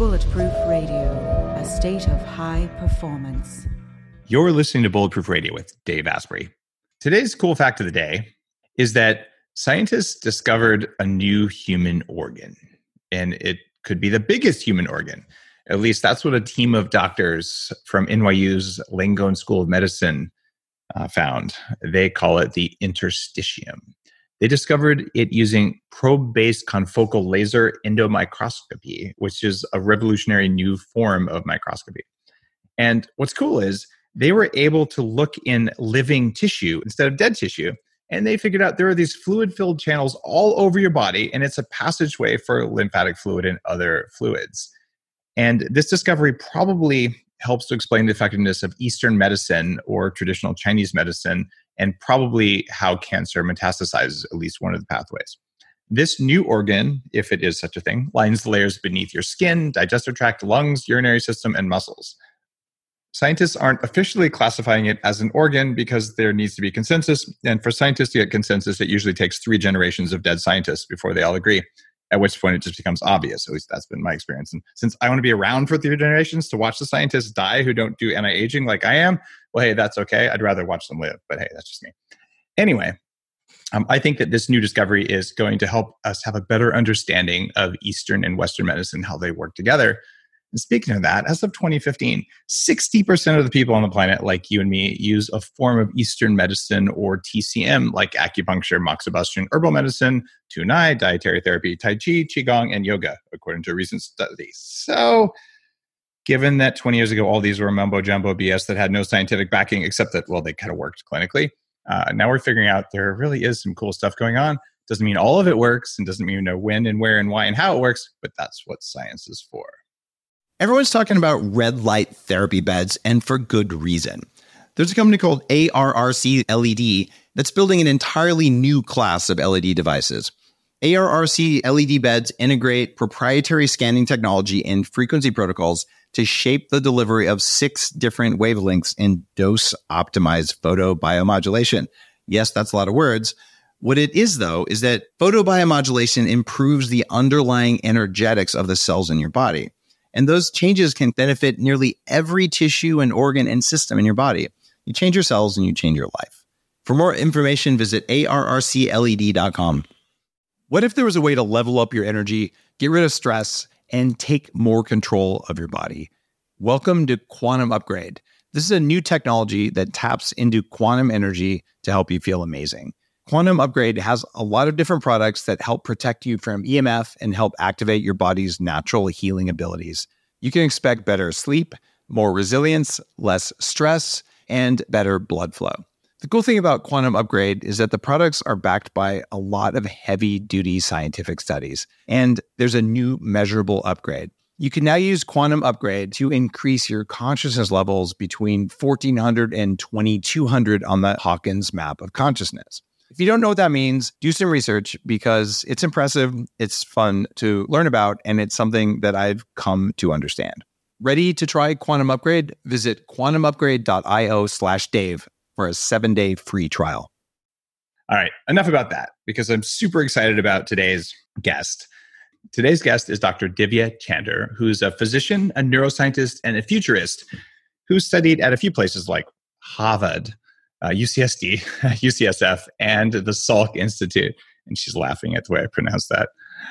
Bulletproof Radio, a state of high performance. You're listening to Bulletproof Radio with Dave Asprey. Today's cool fact of the day is that scientists discovered a new human organ, and it could be the biggest human organ. At least that's what a team of doctors from NYU's Langone School of Medicine found. They call it the interstitium. They discovered it using probe-based confocal laser endomicroscopy, which is a revolutionary new form of microscopy. And what's cool is they were able to look in living tissue instead of dead tissue, and they figured out there are these fluid-filled channels all over your body, and it's a passageway for lymphatic fluid and other fluids. And this discovery probably helps to explain the effectiveness of Eastern medicine or traditional Chinese medicine, and probably how cancer metastasizes, at least one of the pathways. This new organ, if it is such a thing, lines the layers beneath your skin, digestive tract, lungs, urinary system, and muscles. Scientists aren't officially classifying it as an organ because there needs to be consensus. And for scientists to get consensus, it usually takes 3 generations of dead scientists before they all agree, at which point it just becomes obvious. At least that's been my experience. And since I want to be around for 3 generations to watch the scientists die who don't do anti-aging like I am, well, hey, that's okay. I'd rather watch them live, but hey, that's just me. Anyway, I think that this new discovery is going to help us have a better understanding of Eastern and Western medicine, how they work together. And speaking of that, as of 2015, 60% of the people on the planet, like you and me, use a form of Eastern medicine or TCM, like acupuncture, moxibustion, herbal medicine, Tunai, dietary therapy, Tai Chi, Qigong, and yoga, according to a recent study. So, given that 20 years ago, all these were mumbo-jumbo BS that had no scientific backing, except that, well, they kind of worked clinically. Now we're figuring out there really is some cool stuff going on. Doesn't mean all of it works, and doesn't mean you know when and where and why and how it works, but that's what science is for. Everyone's talking about red light therapy beds, and for good reason. There's a company called ARRC LED that's building an entirely new class of LED devices. ARRC LED beds integrate proprietary scanning technology and frequency protocols to shape the delivery of 6 different wavelengths in dose-optimized photobiomodulation. Yes, that's a lot of words. What it is, though, is that photobiomodulation improves the underlying energetics of the cells in your body. And those changes can benefit nearly every tissue and organ and system in your body. You change your cells and you change your life. For more information, visit arrcled.com. What if there was a way to level up your energy, get rid of stress, and take more control of your body? Welcome to Quantum Upgrade. This is a new technology that taps into quantum energy to help you feel amazing. Quantum Upgrade has a lot of different products that help protect you from EMF and help activate your body's natural healing abilities. You can expect better sleep, more resilience, less stress, and better blood flow. The cool thing about Quantum Upgrade is that the products are backed by a lot of heavy-duty scientific studies, and there's a new measurable upgrade. You can now use Quantum Upgrade to increase your consciousness levels between 1,400 and 2,200 on the Hawkins map of consciousness. If you don't know what that means, do some research because it's impressive, it's fun to learn about, and it's something that I've come to understand. Ready to try Quantum Upgrade? Visit quantumupgrade.io/Dave for a 7-day free trial. All right, enough about that because I'm super excited about today's guest. Today's guest is Dr. Divya Chander, who's a physician, a neuroscientist, and a futurist who studied at a few places like Harvard, UCSD, UCSF, and the Salk Institute. And she's laughing at the way I pronounce that.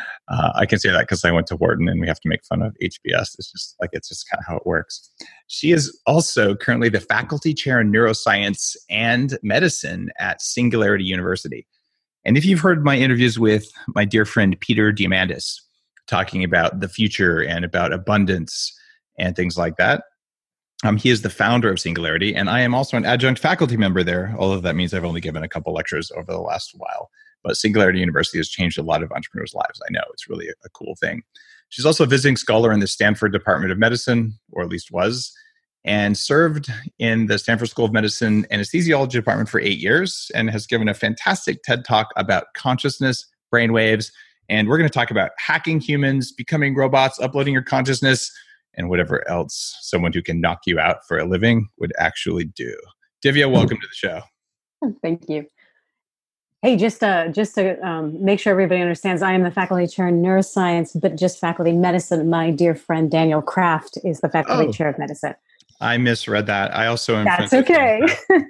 I can say that because I went to Wharton and we have to make fun of HBS. It's just kind of how it works. She is also currently the faculty chair in neuroscience and medicine at Singularity University. And if you've heard my interviews with my dear friend Peter Diamandis talking about the future and about abundance and things like that, he is the founder of Singularity, and I am also an adjunct faculty member there, although that means I've only given a couple lectures over the last while. But Singularity University has changed a lot of entrepreneurs' lives. I know, it's really a cool thing. She's also a visiting scholar in the Stanford Department of Medicine, or at least was, and served in the Stanford School of Medicine anesthesiology department for 8 years, and has given a fantastic TED Talk about consciousness, brainwaves, and we're going to talk about hacking humans, becoming robots, uploading your consciousness, and whatever else someone who can knock you out for a living would actually do. Divya, welcome to the show. Thank you. Hey, just to make sure everybody understands, I am the faculty chair in neuroscience, but just faculty medicine. My dear friend Daniel Kraft is the faculty chair of medicine. I misread that. I also am. That's okay.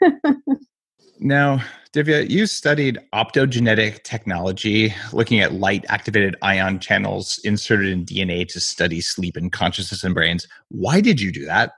Now, Divya, you studied optogenetic technology, looking at light-activated ion channels inserted in DNA to study sleep and consciousness in brains. Why did you do that?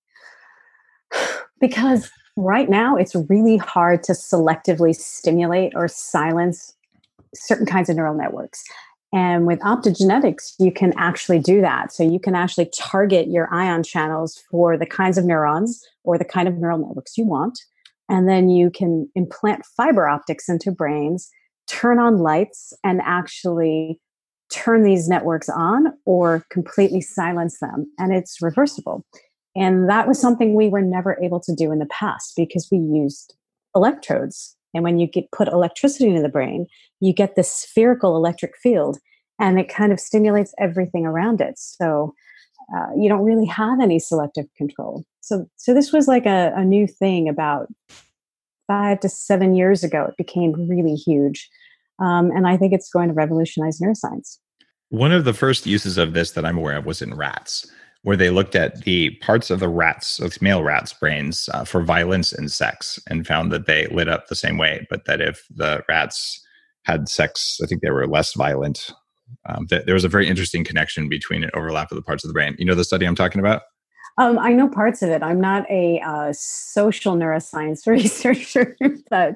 Because right now it's really hard to selectively stimulate or silence certain kinds of neural networks. And with optogenetics, you can actually do that. So you can actually target your ion channels for the kinds of neurons or the kind of neural networks you want. And then you can implant fiber optics into brains, turn on lights, and actually turn these networks on or completely silence them. And it's reversible. And that was something we were never able to do in the past because we used electrodes. And when you put electricity into the brain, you get this spherical electric field, and it kind of stimulates everything around it. So you don't really have any selective control. So this was like a new thing about 5 to 7 years ago. It became really huge. And I think it's going to revolutionize neuroscience. One of the first uses of this that I'm aware of was in rats, where they looked at the parts of the rats, of male rats' brains for violence and sex, and found that they lit up the same way, but that if the rats had sex, I think they were less violent. There was a very interesting connection between an overlap of the parts of the brain. You know the study I'm talking about? I know parts of it. I'm not a social neuroscience researcher, but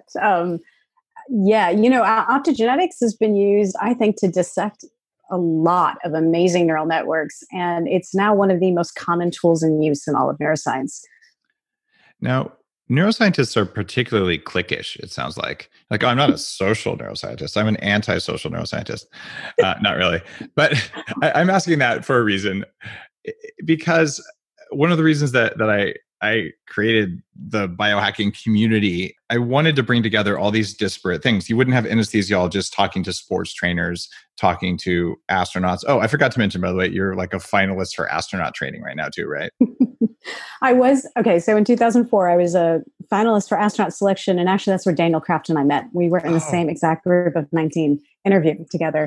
yeah, optogenetics has been used, I think, to dissect a lot of amazing neural networks, and it's now one of the most common tools in use in all of neuroscience. Now, neuroscientists are particularly cliquish, it sounds like. Like, I'm not a social neuroscientist. I'm an anti-social neuroscientist. Not really. But I'm asking that for a reason. Because one of the reasons that I created the biohacking community, I wanted to bring together all these disparate things. You wouldn't have anesthesiologists talking to sports trainers, talking to astronauts. Oh, I forgot to mention, by the way, you're like a finalist for astronaut training right now too, right? I was. Okay, so in 2004, I was a finalist for astronaut selection. And actually, that's where Daniel Kraft and I met. We were in the same exact group of 19 interviewing together.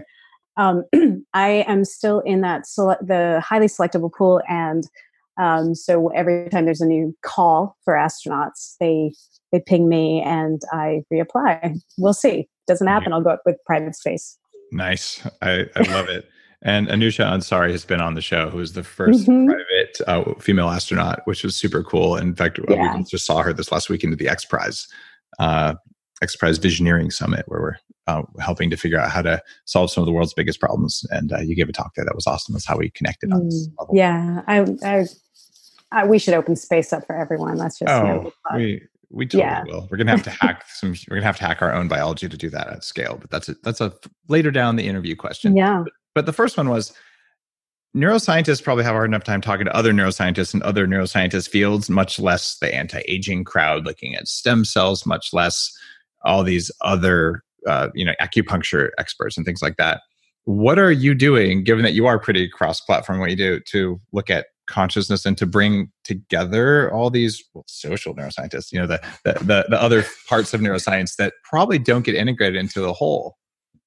I am still in that the highly selectable pool. And so every time there's a new call for astronauts, they ping me and I reapply. We'll see. Doesn't happen, I'll go up with private space. Nice. I love it. And Anusha Ansari has been on the show, who was the first private female astronaut, which was super cool. In fact, we just saw her this last weekend at the X Prize Visioneering Summit, where we're helping to figure out how to solve some of the world's biggest problems. And you gave a talk there that was awesome. That's how we connected on this level. Yeah, we should open space up for everyone. That's just we totally will. We're gonna have to hack We're gonna have to hack our own biology to do that at scale. But that's a later down the interview question. Yeah. But the first one was, neuroscientists probably have a hard enough time talking to other neuroscientists in other neuroscientist fields, much less the anti-aging crowd looking at stem cells, much less all these other acupuncture experts and things like that. What are you doing, given that you are pretty cross-platform, what you do, to look at consciousness and to bring together all these social neuroscientists, the other parts of neuroscience that probably don't get integrated into the whole?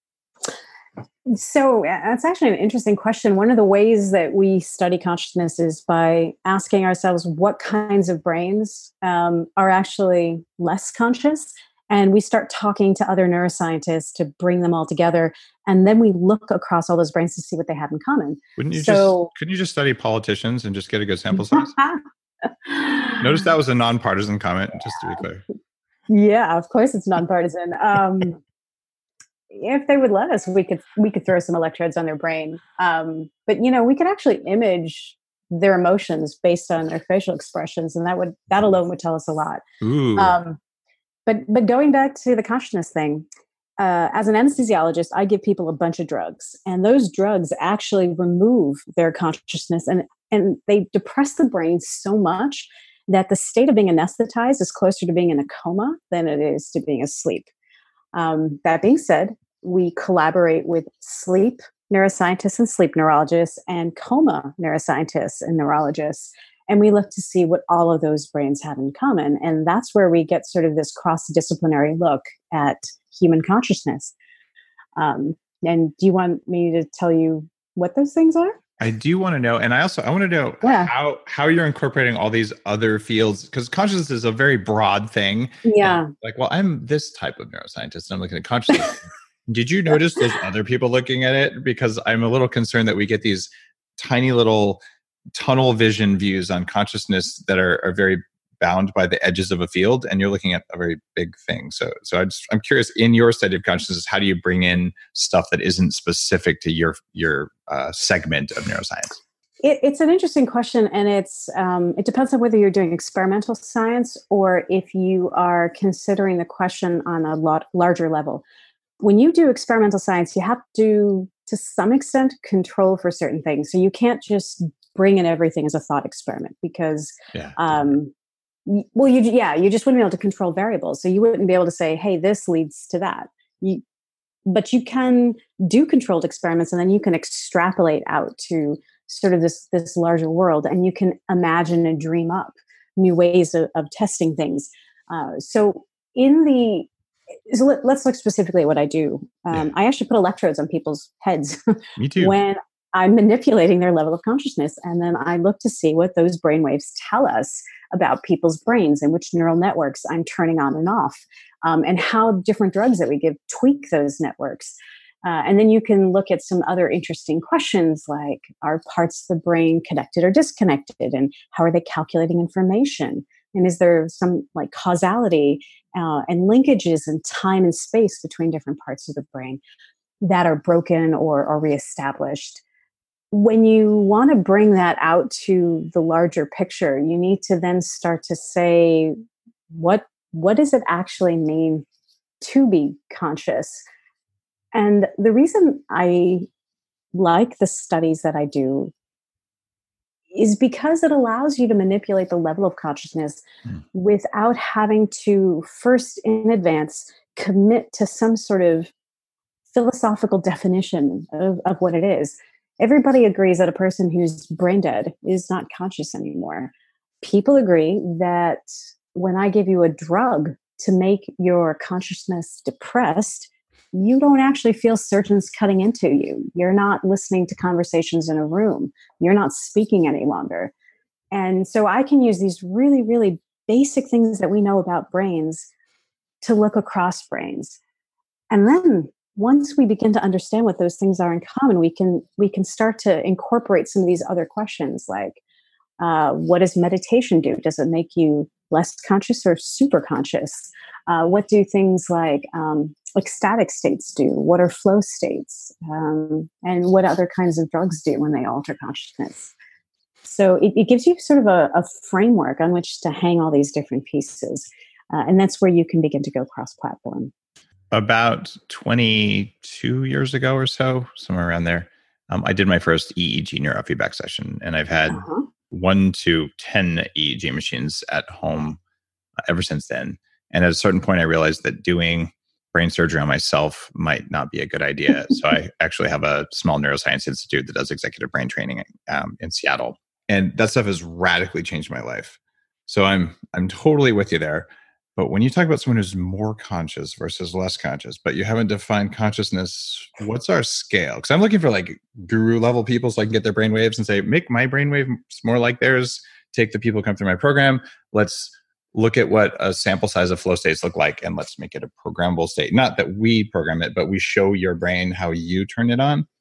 So that's actually an interesting question. One of the ways that we study consciousness is by asking ourselves what kinds of brains are actually less conscious. And we start talking to other neuroscientists to bring them all together. And then we look across all those brains to see what they have in common. Couldn't you just study politicians and just get a good sample size? Notice that was a nonpartisan comment, just to be clear. Yeah, of course it's nonpartisan. If they would let us, we could throw some electrodes on their brain. But we could actually image their emotions based on their facial expressions, and that alone would tell us a lot. Ooh. But going back to the consciousness thing, as an anesthesiologist, I give people a bunch of drugs, and those drugs actually remove their consciousness, and they depress the brain so much that the state of being anesthetized is closer to being in a coma than it is to being asleep. That being said, we collaborate with sleep neuroscientists and sleep neurologists and coma neuroscientists and neurologists. And we look to see what all of those brains have in common. And that's where we get sort of this cross-disciplinary look at human consciousness. And do you want me to tell you what those things are? I do want to know, and I want to know how you're incorporating all these other fields, because consciousness is a very broad thing. Yeah. And like, well, I'm this type of neuroscientist, and I'm looking at consciousness. Did you notice those other people looking at it? Because I'm a little concerned that we get these tiny little tunnel vision views on consciousness that are very bound by the edges of a field, and you're looking at a very big thing. So I'm curious, in your study of consciousness, how do you bring in stuff that isn't specific to your segment of neuroscience? It's an interesting question, and it depends on whether you're doing experimental science or if you are considering the question on a lot larger level. When you do experimental science, you have to some extent, control for certain things. So you can't just bring in everything as a thought experiment because you just wouldn't be able to control variables. So you wouldn't be able to say, hey, this leads to that. But you can do controlled experiments, and then you can extrapolate out to sort of this larger world, and you can imagine and dream up new ways of testing things. So let's look specifically at what I do. I actually put electrodes on people's heads. Me too. When I'm manipulating their level of consciousness. And then I look to see what those brainwaves tell us about people's brains and which neural networks I'm turning on and off, and how different drugs that we give tweak those networks. And then you can look at some other interesting questions like, are parts of the brain connected or disconnected? And how are they calculating information? And is there some like causality and linkages in time and space between different parts of the brain that are broken or reestablished? When you want to bring that out to the larger picture, you need to then start to say, what does it actually mean to be conscious? And the reason I like the studies that I do is because it allows you to manipulate the level of consciousness without having to first in advance commit to some sort of philosophical definition of what it is. Everybody agrees that a person who's brain dead is not conscious anymore. People agree that when I give you a drug to make your consciousness depressed, you don't actually feel surgeons cutting into you. You're not listening to conversations in a room. You're not speaking any longer. And so I can use these really, really basic things that we know about brains to look across brains. And then once we begin to understand what those things are in common, we can start to incorporate some of these other questions like, what does meditation do? Does it make you less conscious or super conscious? What do things like ecstatic states do? What are flow states? And what other kinds of drugs do when they alter consciousness? So it gives you sort of a framework on which to hang all these different pieces. And that's where you can begin to go cross-platform. About 22 years ago or so, somewhere around there, I did my first EEG neurofeedback session, and I've had 1 to 10 EEG machines at home ever since then. And at a certain point, I realized that doing brain surgery on myself might not be a good idea. So I actually have a small neuroscience institute that does executive brain training in Seattle. And that stuff has radically changed my life. So I'm totally with you there. But when you talk about someone who's more conscious versus less conscious, but you haven't defined consciousness, what's our scale? Because I'm looking for like guru level people so I can get their brain waves and say, make my brain wave more like theirs. Take the people who come through my program. Let's look at what a sample size of flow states look like, and let's make it a programmable state. Not that we program it, but we show your brain how you turn it on.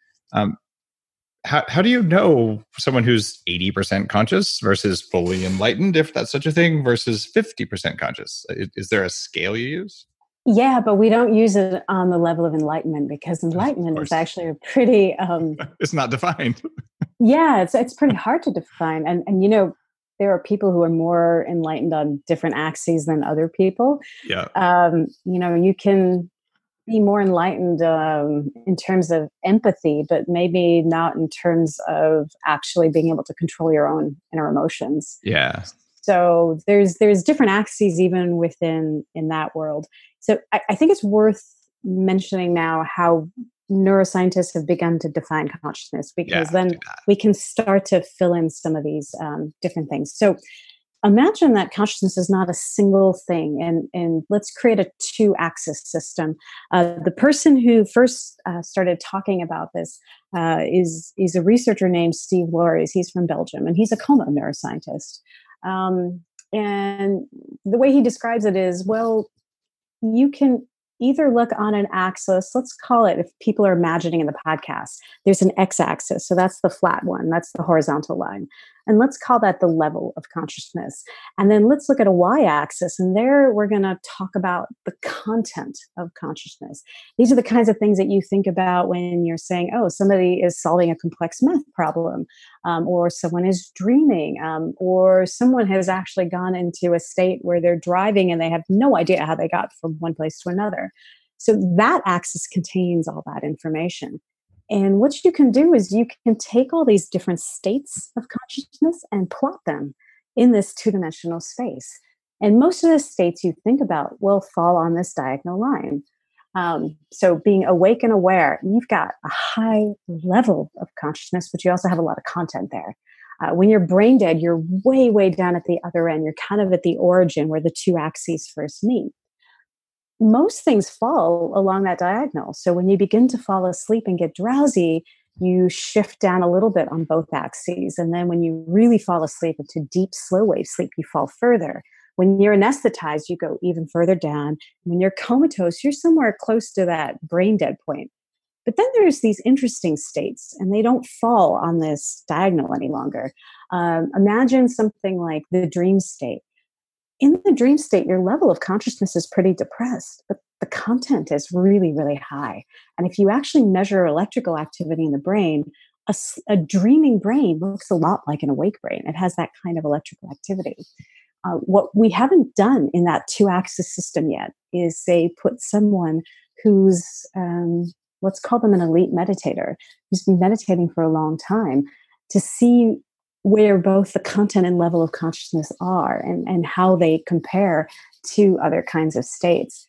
How do you know someone who's 80% conscious versus fully enlightened, if that's such a thing, versus 50% conscious? Is there a scale you use? Yeah, but we don't use it on the level of enlightenment because enlightenment is actually a pretty... it's not defined. Yeah, it's pretty hard to define. And you know, there are people who are more enlightened on different axes than other people. Yeah. You know, you can be more enlightened in terms of empathy, but maybe not in terms of actually being able to control your own inner emotions. Yeah. So there's different axes even within in that world. So I think it's worth mentioning now how neuroscientists have begun to define consciousness, because then we can start to fill in some of these different things. So imagine that consciousness is not a single thing, and let's create a two-axis system. The person who first started talking about this is a researcher named Steve Loris. He's from Belgium, and he's a coma neuroscientist. And the way he describes it is, well, you can either look on an axis, let's call it, if people are imagining in the podcast, there's an x-axis. So that's the flat one, that's the horizontal line. And let's call that the level of consciousness. And then let's look at a y-axis, and there we're going to talk about the content of consciousness. These are the kinds of things that you think about when you're saying, oh, somebody is solving a complex math problem, or someone is dreaming, or someone has actually gone into a state where they're driving and they have no idea how they got from one place to another. So that axis contains all that information. And what you can do is you can take all these different states of consciousness and plot them in this two-dimensional space. And most of the states you think about will fall on this diagonal line. So being awake and aware, you've got a high level of consciousness, but you also have a lot of content there. When you're brain dead, you're way, way down at the other end. You're kind of at the origin where the two axes first meet. Most things fall along that diagonal. So when you begin to fall asleep and get drowsy, you shift down a little bit on both axes. And then when you really fall asleep into deep, slow wave sleep, you fall further. When you're anesthetized, you go even further down. When you're comatose, you're somewhere close to that brain dead point. But then there's these interesting states, and they don't fall on this diagonal any longer. Imagine something like the dream state. In the dream state, your level of consciousness is pretty depressed, but the content is really, really high. And if you actually measure electrical activity in the brain, a dreaming brain looks a lot like an awake brain. It has that kind of electrical activity. What we haven't done in that two-axis system yet is, say, put someone who's, let's call them an elite meditator, who's been meditating for a long time, to see where both the content and level of consciousness are, and how they compare to other kinds of states.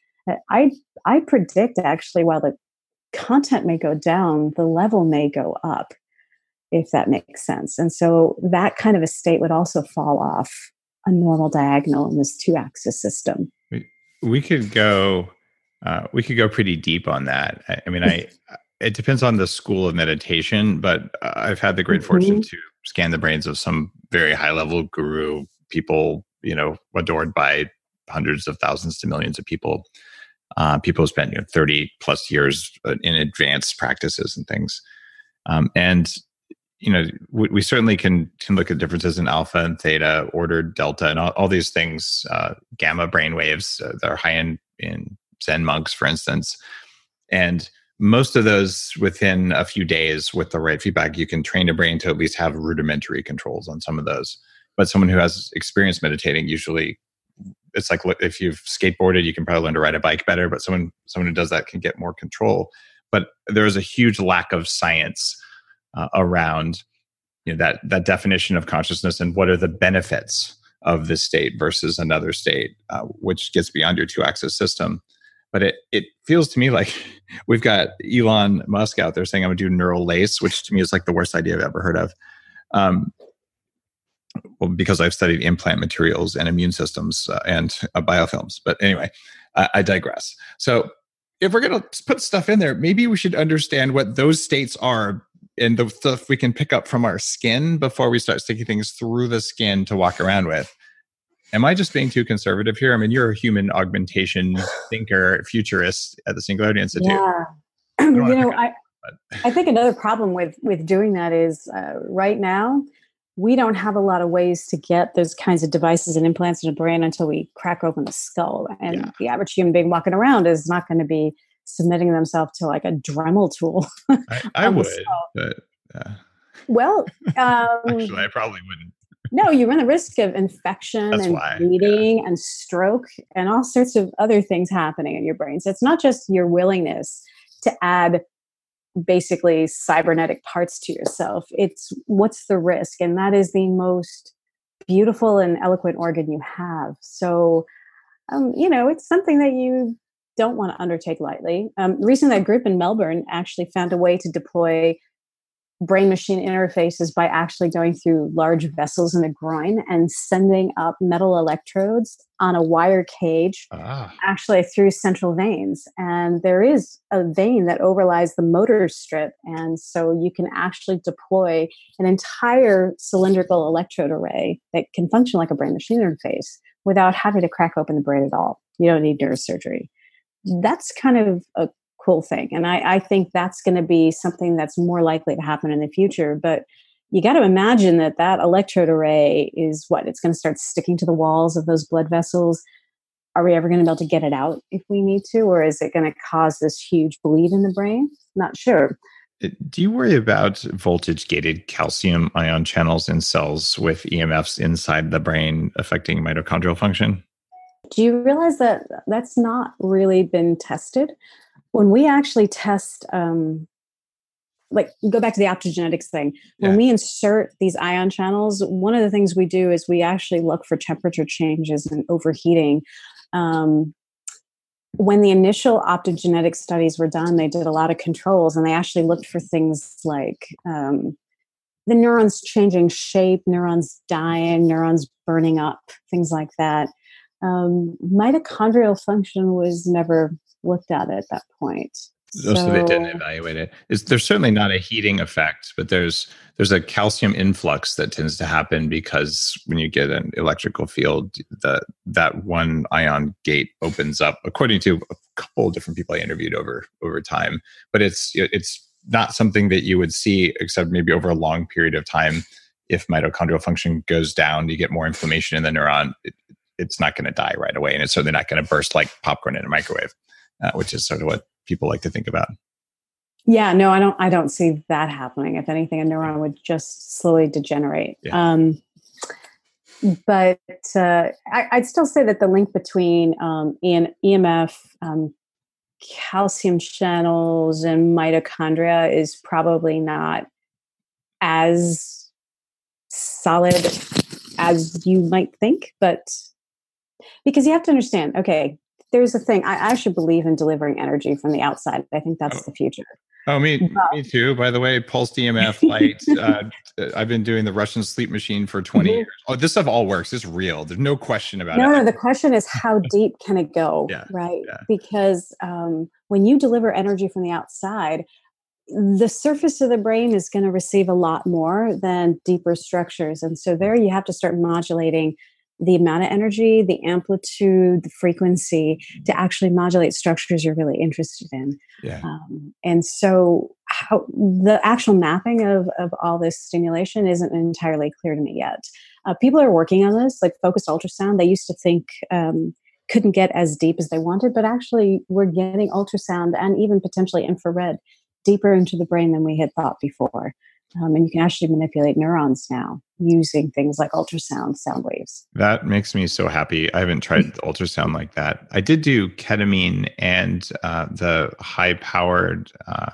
I predict, actually, while the content may go down, the level may go up, if that makes sense. And so that kind of a state would also fall off a normal diagonal in this two-axis system. We could go pretty deep on that. I mean, it depends on the school of meditation, but I've had the great fortune to scan the brains of some very high-level guru people, adored by hundreds of thousands to millions of people. People who spend 30 plus years in advanced practices and things. And we certainly can look at differences in alpha and theta, ordered delta, and all these things, gamma brain waves that are high in Zen monks, for instance. And most of those, within a few days with the right feedback, you can train a brain to at least have rudimentary controls on some of those. But someone who has experience meditating, usually it's like, if you've skateboarded, you can probably learn to ride a bike better, but someone who does that can get more control. But there is a huge lack of science around that definition of consciousness and what are the benefits of this state versus another state, which gets beyond your two-axis system. But it feels to me like we've got Elon Musk out there saying, I'm going to do neural lace, which to me is like the worst idea I've ever heard of. Well, because I've studied implant materials and immune systems and biofilms. But anyway, I digress. So if we're going to put stuff in there, maybe we should understand what those states are and the stuff we can pick up from our skin before we start sticking things through the skin to walk around with. Am I just being too conservative here? I mean, you're a human augmentation thinker, futurist at the Singularity Institute. Yeah. I think another problem with doing that is right now, we don't have a lot of ways to get those kinds of devices and implants in the brain until we crack open the skull. And the average human being walking around is not going to be submitting themselves to like a Dremel tool. I would, but well, actually, I probably wouldn't. No, you run the risk of infection bleeding and stroke and all sorts of other things happening in your brain. So it's not just your willingness to add basically cybernetic parts to yourself. It's what's the risk? And that is the most beautiful and eloquent organ you have. So, it's something that you don't want to undertake lightly. Recently, that group in Melbourne actually found a way to deploy brain machine interfaces by actually going through large vessels in the groin and sending up metal electrodes on a wire cage, actually through central veins. And there is a vein that overlies the motor strip. And so you can actually deploy an entire cylindrical electrode array that can function like a brain machine interface without having to crack open the brain at all. You don't need neurosurgery. That's kind of a cool thing. And I think that's going to be something that's more likely to happen in the future. But you got to imagine that electrode array is what? It's going to start sticking to the walls of those blood vessels. Are we ever going to be able to get it out if we need to? Or is it going to cause this huge bleed in the brain? Not sure. Do you worry about voltage-gated calcium ion channels in cells with EMFs inside the brain affecting mitochondrial function? Do you realize that that's not really been tested? When we actually test, like go back to the optogenetics thing, when we insert these ion channels, one of the things we do is we actually look for temperature changes and overheating. When the initial optogenetic studies were done, they did a lot of controls, and they actually looked for things like the neurons changing shape, neurons dying, neurons burning up, things like that. Mitochondrial function was never looked at that point. So they didn't evaluate it. There's certainly not a heating effect, but there's a calcium influx that tends to happen because when you get an electrical field, that one ion gate opens up, according to a couple of different people I interviewed over time. But it's not something that you would see except maybe over a long period of time. If mitochondrial function goes down, you get more inflammation in the neuron. It's not going to die right away, and it's certainly not going to burst like popcorn in a microwave, which is sort of what people like to think about. Yeah, no, I don't see that happening. If anything, a neuron would just slowly degenerate. Yeah. But I'd still say that the link between EMF, calcium channels, and mitochondria is probably not as solid as you might think, but because you have to understand, okay, there's a thing. I actually believe in delivering energy from the outside. I think that's the future. Oh, me too. By the way, pulsed EMF, light. I've been doing the Russian sleep machine for 20 years. Oh, this stuff all works. It's real. There's no question about it. No, the question is how deep can it go, right? Yeah. Because when you deliver energy from the outside, the surface of the brain is going to receive a lot more than deeper structures. And so there you have to start modulating the amount of energy, the amplitude, the frequency to actually modulate structures you're really interested in. Yeah. And so how the actual mapping of all this stimulation isn't entirely clear to me yet. People are working on this, like focused ultrasound. They used to think couldn't get as deep as they wanted, but actually we're getting ultrasound and even potentially infrared deeper into the brain than we had thought before. And you can actually manipulate neurons now using things like ultrasound, sound waves. That makes me so happy. I haven't tried ultrasound like that. I did do ketamine and the high-powered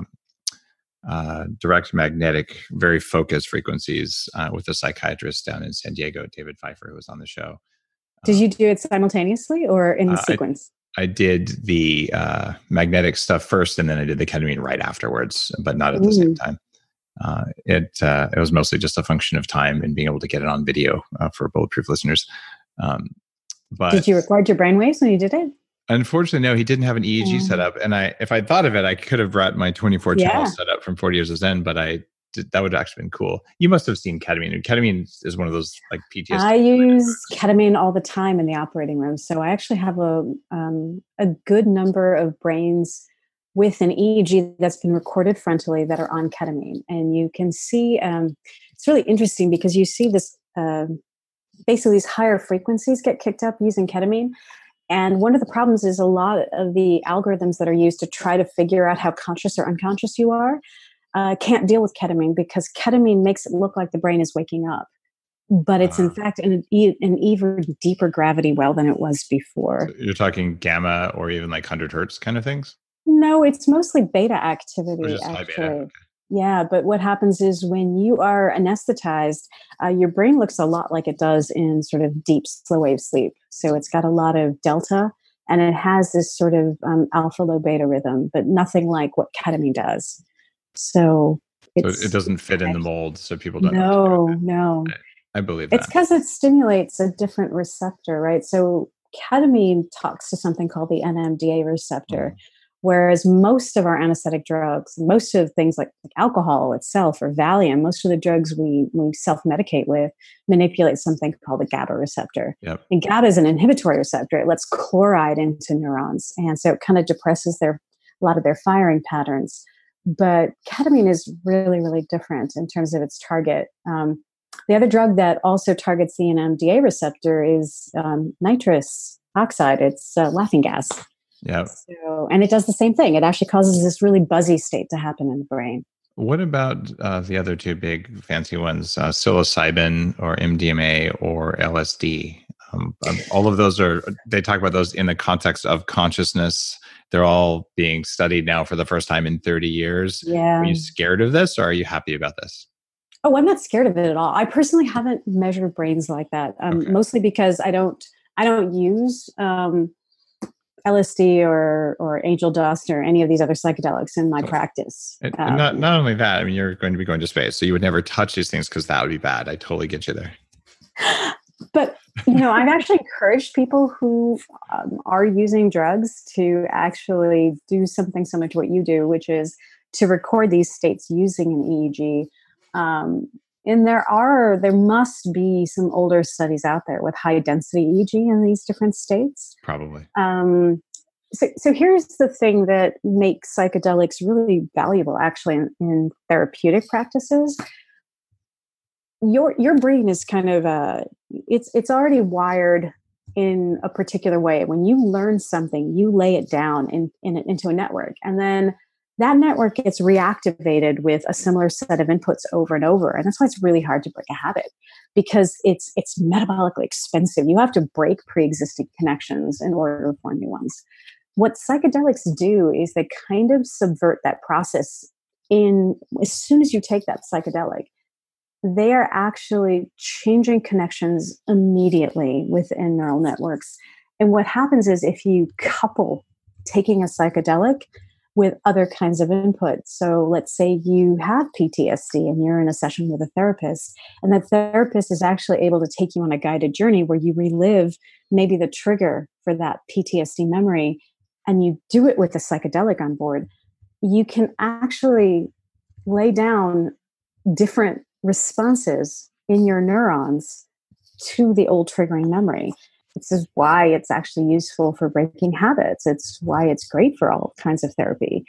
direct magnetic, very focused frequencies with a psychiatrist down in San Diego, David Pfeiffer, who was on the show. Did you do it simultaneously or in sequence? I did the magnetic stuff first, and then I did the ketamine right afterwards, but not at the same time. It was mostly just a function of time and being able to get it on video for Bulletproof listeners. But did you record your brainwaves when you did it? Unfortunately, no. He didn't have an EEG set up, and if I thought of it, I could have brought my 24 channel set up from 40 Years of Zen. But that would have actually been cool. You must have seen ketamine. Ketamine is one of those like PTSD. I use ketamine all the time in the operating room, so I actually have a good number of brains with an EEG that's been recorded frontally that are on ketamine. And you can see, it's really interesting because you see this, basically these higher frequencies get kicked up using ketamine. And one of the problems is a lot of the algorithms that are used to try to figure out how conscious or unconscious you are can't deal with ketamine because ketamine makes it look like the brain is waking up. But it's in fact in an even deeper gravity well than it was before. So you're talking gamma or even like 100 hertz kind of things? No, it's mostly beta activity, just actually. High beta. Okay. Yeah, but what happens is when you are anesthetized, your brain looks a lot like it does in sort of deep, slow wave sleep. So it's got a lot of delta, and it has this sort of alpha, low beta rhythm, but nothing like what ketamine does. So So it doesn't fit in the mold, so people don't know what to do with it. No. I believe It's that. because it stimulates a different receptor, right? So ketamine talks to something called the NMDA receptor, whereas most of our anesthetic drugs, most of things like alcohol itself or Valium, most of the drugs we self-medicate with manipulate something called the GABA receptor. Yep. And GABA is an inhibitory receptor. It lets chloride into neurons. And so it kind of depresses a lot of their firing patterns. But ketamine is really, really different in terms of its target. The other drug that also targets the NMDA receptor is nitrous oxide. It's laughing gas. Yeah. So, and it does the same thing. It actually causes this really buzzy state to happen in the brain. What about the other two big fancy ones, psilocybin or MDMA or LSD? All of those they talk about those in the context of consciousness. They're all being studied now for the first time in 30 years. Yeah. Are you scared of this or are you happy about this? Oh, I'm not scared of it at all. I personally haven't measured brains like that, mostly because I don't use LSD or angel dust or any of these other psychedelics in my practice. And not only that, I mean, you're going to be going to space, so you would never touch these things because that would be bad. I totally get you there. But, I've actually encouraged people who are using drugs to actually do something similar to what you do, which is to record these states using an EEG. And there must be some older studies out there with high density EEG in these different states. Probably. So here's the thing that makes psychedelics really valuable, actually, in therapeutic practices. Your brain is kind of it's already wired in a particular way. When you learn something, you lay it down into a network, and then that network gets reactivated with a similar set of inputs over and over. And that's why it's really hard to break a habit, because it's metabolically expensive. You have to break pre-existing connections in order to form new ones. What psychedelics do is they kind of subvert that process. As soon as you take that psychedelic, they are actually changing connections immediately within neural networks. And what happens is if you couple taking a psychedelic with other kinds of input. So let's say you have PTSD and you're in a session with a therapist, and that therapist is actually able to take you on a guided journey where you relive maybe the trigger for that PTSD memory, and you do it with a psychedelic on board. You can actually lay down different responses in your neurons to the old triggering memory. This is why it's actually useful for breaking habits. It's why it's great for all kinds of therapy.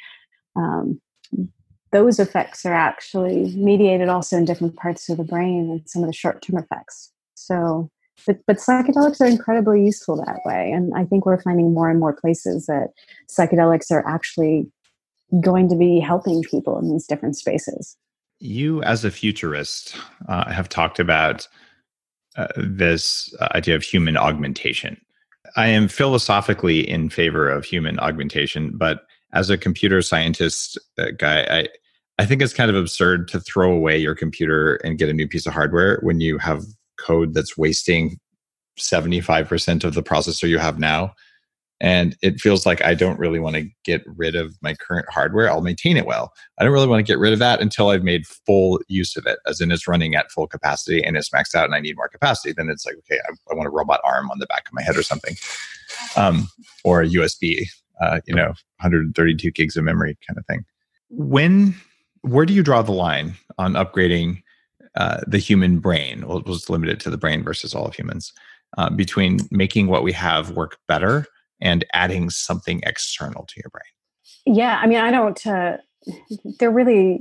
Those effects are actually mediated also in different parts of the brain and some of the short-term effects. So, but psychedelics are incredibly useful that way. And I think we're finding more and more places that psychedelics are actually going to be helping people in these different spaces. You, as a futurist, have talked about this idea of human augmentation. I am philosophically in favor of human augmentation, but as a computer scientist guy, I think it's kind of absurd to throw away your computer and get a new piece of hardware when you have code that's wasting 75% of the processor you have now. And it feels like I don't really want to get rid of my current hardware. I'll maintain it well. I don't really want to get rid of that until I've made full use of it, as in it's running at full capacity and it's maxed out and I need more capacity. Then it's like, okay, I want a robot arm on the back of my head or something. Or a USB, 132 gigs of memory kind of thing. Where do you draw the line on upgrading the human brain? Well, it was limited to the brain versus all of humans, between making what we have work better and adding something external to your brain? Yeah, I mean, I don't, they're really,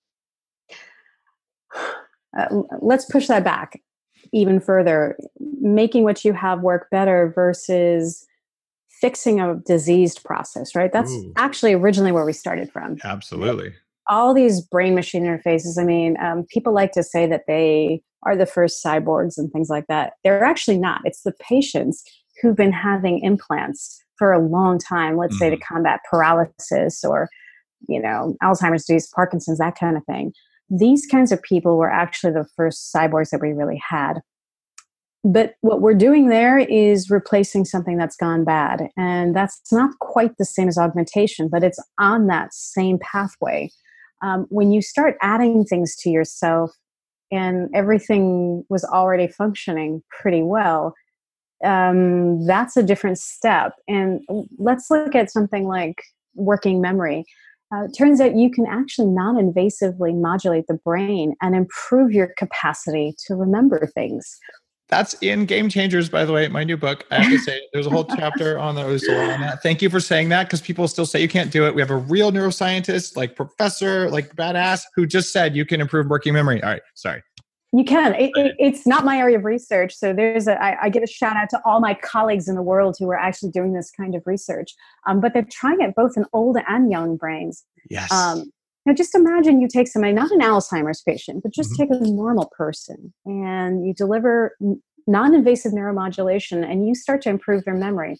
let's push that back even further. Making what you have work better versus fixing a diseased process, right? That's actually originally where we started from. Absolutely. All these brain machine interfaces, I mean, people like to say that they are the first cyborgs and things like that. They're actually not. It's the patients who've been having implants for a long time, let's say to combat paralysis or, Alzheimer's disease, Parkinson's, that kind of thing. These kinds of people were actually the first cyborgs that we really had. But what we're doing there is replacing something that's gone bad. And that's not quite the same as augmentation, but it's on that same pathway. When you start adding things to yourself and everything was already functioning pretty well, that's a different step. And let's look at something like working memory. It turns out you can actually non-invasively modulate the brain and improve your capacity to remember things. That's in Game Changers, by the way, my new book. I have to say, there's a whole chapter on that. Thank you for saying that, because people still say you can't do it. We have a real neuroscientist, like professor, like badass, who just said you can improve working memory. All right, sorry. You can. It's not my area of research. So I give a shout out to all my colleagues in the world who are actually doing this kind of research. But they're trying it both in old and young brains. Yes. Now, just imagine you take somebody, not an Alzheimer's patient, but just take a normal person, and you deliver non-invasive neuromodulation, and you start to improve their memory.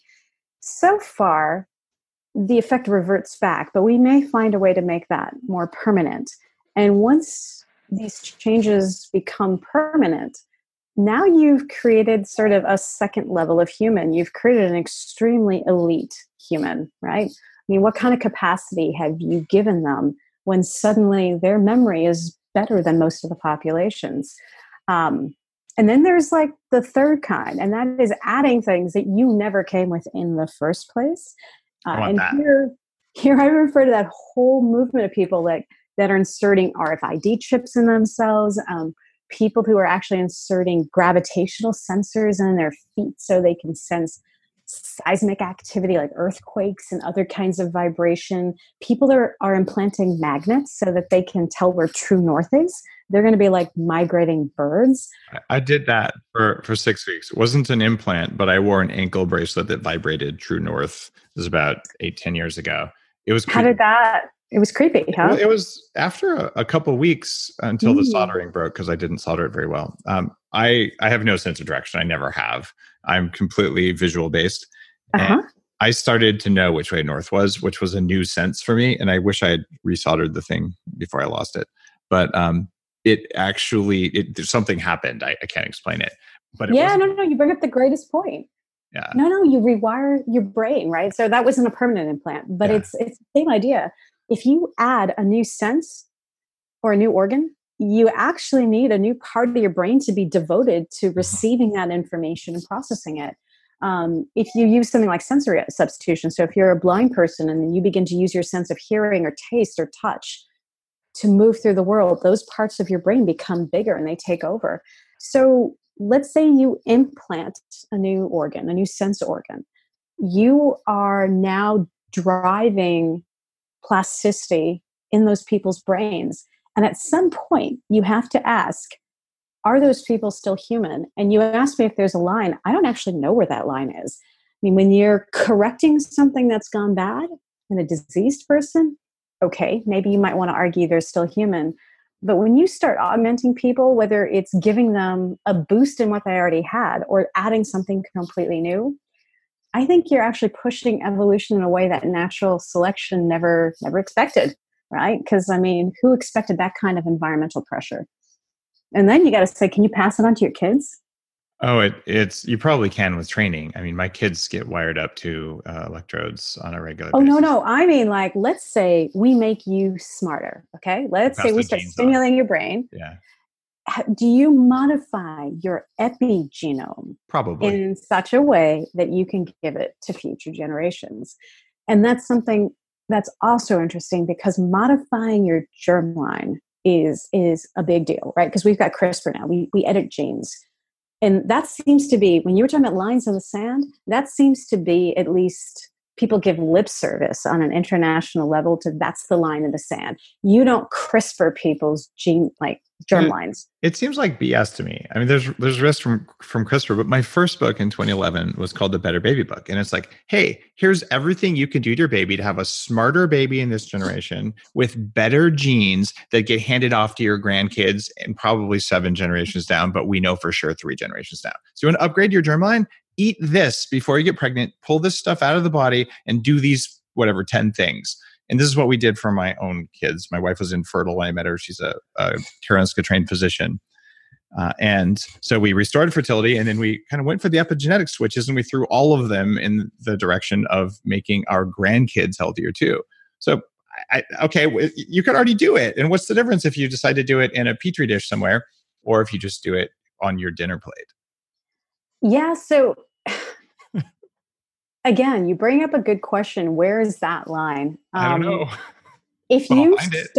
So far, the effect reverts back, but we may find a way to make that more permanent. And once these changes become permanent, now you've created sort of a second level of human. You've created an extremely elite human, right? I mean, what kind of capacity have you given them when suddenly their memory is better than most of the populations? And then there's like the third kind, and that is adding things that you never came with in the first place. And here I refer to that whole movement of people that are inserting RFID chips in themselves, people who are actually inserting gravitational sensors in their feet so they can sense seismic activity like earthquakes and other kinds of vibration. People are implanting magnets so that they can tell where true north is. They're going to be like migrating birds. I did that for 6 weeks. It wasn't an implant, but I wore an ankle bracelet that vibrated true north. It was about 8-10 years ago. It was creepy. It was creepy, huh? Well, it was after a couple of weeks until the soldering broke, because I didn't solder it very well. I have no sense of direction. I never have. I'm completely visual based. And I started to know which way north was, which was a new sense for me. And I wish I had resoldered the thing before I lost it. But something happened. I can't explain it. But no, you bring up the greatest point. Yeah. No, you rewire your brain, right? So that wasn't a permanent implant, but it's the same idea. If you add a new sense or a new organ, you actually need a new part of your brain to be devoted to receiving that information and processing it. If you use something like sensory substitution, so if you're a blind person and then you begin to use your sense of hearing or taste or touch to move through the world, those parts of your brain become bigger and they take over. So let's say you implant a new organ, a new sense organ. You are now driving plasticity in those people's brains. And at some point, you have to ask, are those people still human? And you ask me if there's a line. I don't actually know where that line is. I mean, when you're correcting something that's gone bad in a diseased person, okay, maybe you might want to argue they're still human. But when you start augmenting people, whether it's giving them a boost in what they already had or adding something completely new, I think you're actually pushing evolution in a way that natural selection never expected, right? Because, I mean, who expected that kind of environmental pressure? And then you got to say, can you pass it on to your kids? Oh, you probably can with training. I mean, my kids get wired up to electrodes on a regular basis. No. I mean, like, let's say we make you smarter, okay? Let's say we start stimulating your brain. Yeah. Do you modify your epigenome probably in such a way that you can give it to future generations? And that's something that's also interesting, because modifying your germline is a big deal, right? Because we've got CRISPR now. We edit genes. And that seems to be, when you were talking about lines in the sand, that seems to be, at least people give lip service on an international level to, that's the line in the sand. You don't CRISPR people's germlines. It seems like BS to me. I mean, there's risk from CRISPR, but my first book in 2011 was called The Better Baby Book. And it's like, hey, here's everything you can do to your baby to have a smarter baby in this generation with better genes that get handed off to your grandkids and probably 7 generations down, but we know for sure 3 generations down. So you want to upgrade your germline? Eat this before you get pregnant, pull this stuff out of the body and do these, 10 things. And this is what we did for my own kids. My wife was infertile when I met her. She's a Karolinska trained physician. And so we restored fertility, and then we kind of went for the epigenetic switches, and we threw all of them in the direction of making our grandkids healthier too. So you could already do it. And what's the difference if you decide to do it in a petri dish somewhere, or if you just do it on your dinner plate? Yeah. So again, you bring up a good question. Where is that line? I don't know. If you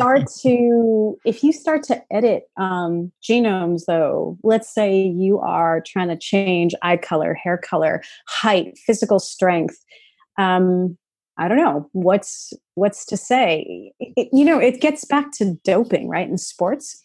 start to edit genomes, though, let's say you are trying to change eye color, hair color, height, physical strength. I don't know what's to say. It gets back to doping, right? In sports,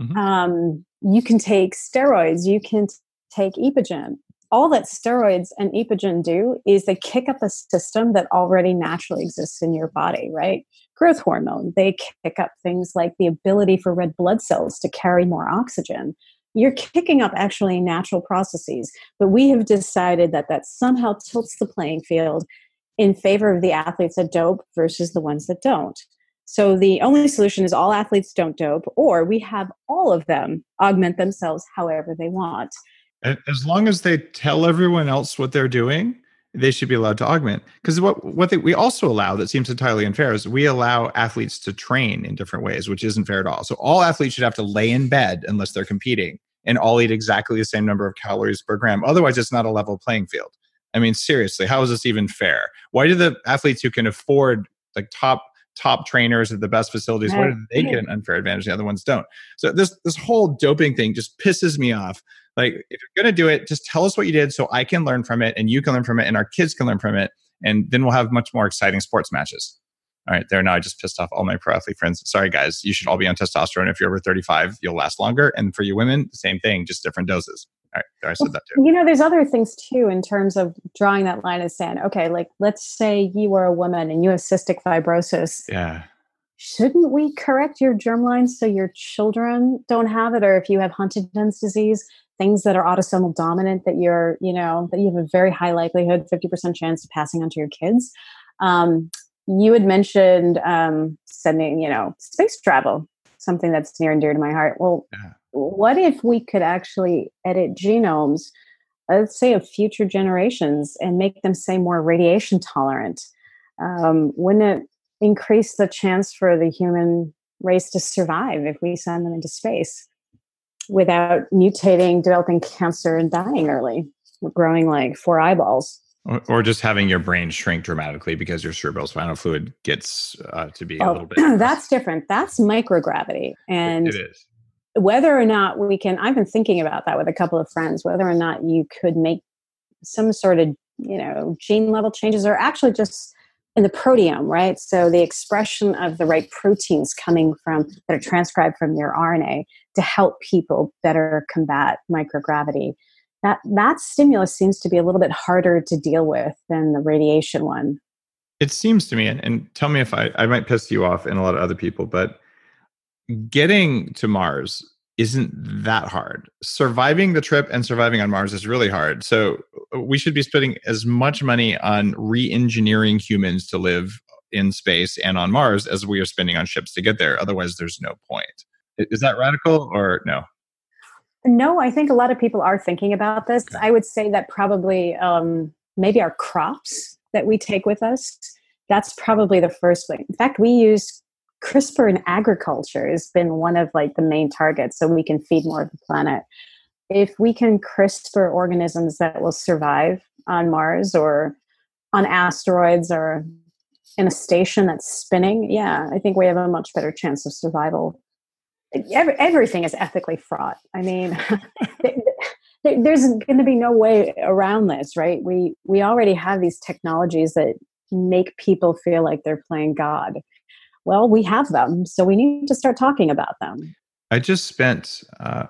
you can take steroids, you can take Epogen. All that steroids and Epogen do is they kick up a system that already naturally exists in your body, right? Growth hormone, they kick up things like the ability for red blood cells to carry more oxygen. You're kicking up actually natural processes, but we have decided that somehow tilts the playing field in favor of the athletes that dope versus the ones that don't. So the only solution is all athletes don't dope, or we have all of them augment themselves however they want. As long as they tell everyone else what they're doing, they should be allowed to augment. Because we also allow that seems entirely unfair is we allow athletes to train in different ways, which isn't fair at all. So all athletes should have to lay in bed unless they're competing and all eat exactly the same number of calories per gram. Otherwise, it's not a level playing field. I mean, seriously, how is this even fair? Why do the athletes who can afford like top trainers at the best facilities, why do they get an unfair advantage? The other ones don't. So this whole doping thing just pisses me off. Like, if you're going to do it, just tell us what you did so I can learn from it and you can learn from it and our kids can learn from it. And then we'll have much more exciting sports matches. All right, there now I just pissed off all my pro athlete friends. Sorry, guys. You should all be on testosterone. If you're over 35, you'll last longer. And for you women, the same thing, just different doses. All right, there I said that too. There's other things too in terms of drawing that line and saying, okay, like let's say you are a woman and you have cystic fibrosis. Yeah. Shouldn't we correct your germline so your children don't have it? Or if you have Huntington's disease, things that are autosomal dominant that that you have a very high likelihood, 50% chance of passing on to your kids. You had mentioned sending, space travel, something that's near and dear to my heart. Well, what if we could actually edit genomes, let's say of future generations, and make them, say, more radiation tolerant? Wouldn't it increase the chance for the human race to survive if we send them into space without mutating, developing cancer, and dying early, growing like 4 eyeballs? Or just having your brain shrink dramatically because your cerebrospinal fluid gets to be a little bit. That's different. That's microgravity. And it is. Whether or not we can, I've been thinking about that with a couple of friends, whether or not you could make some sort of, gene level changes, or actually just in the proteome, right? So the expression of the right proteins coming from that are transcribed from your RNA to help people better combat microgravity. That stimulus seems to be a little bit harder to deal with than the radiation one. It seems to me, and tell me if I might piss you off and a lot of other people, but getting to Mars isn't that hard. Surviving the trip and surviving on Mars is really hard. So we should be spending as much money on re-engineering humans to live in space and on Mars as we are spending on ships to get there. Otherwise, there's no point. Is that radical or no? No, I think a lot of people are thinking about this. I would say that probably maybe our crops that we take with us, that's probably the first thing. In fact, we use CRISPR in agriculture has been one of like the main targets, so we can feed more of the planet. If we can CRISPR organisms that will survive on Mars or on asteroids or in a station that's spinning, I think we have a much better chance of survival. Everything is ethically fraught. I mean, there's going to be no way around this, right? We already have these technologies that make people feel like they're playing God. Well, we have them, so we need to start talking about them. I just spent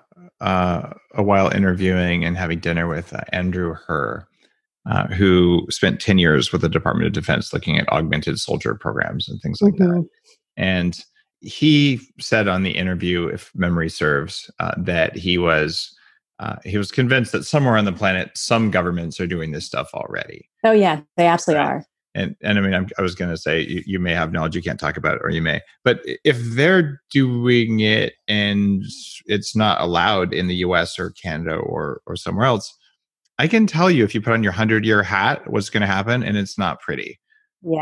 a while interviewing and having dinner with Andrew Herr, who spent 10 years with the Department of Defense looking at augmented soldier programs and things like that. And he said on the interview, if memory serves, that he was convinced that somewhere on the planet, some governments are doing this stuff already. Oh yeah, they absolutely are. And I mean, I was going to say, you may have knowledge you can't talk about it, or you may. But if they're doing it and it's not allowed in the US or Canada or somewhere else, I can tell you if you put on your 100-year hat, what's going to happen, and it's not pretty. Yeah.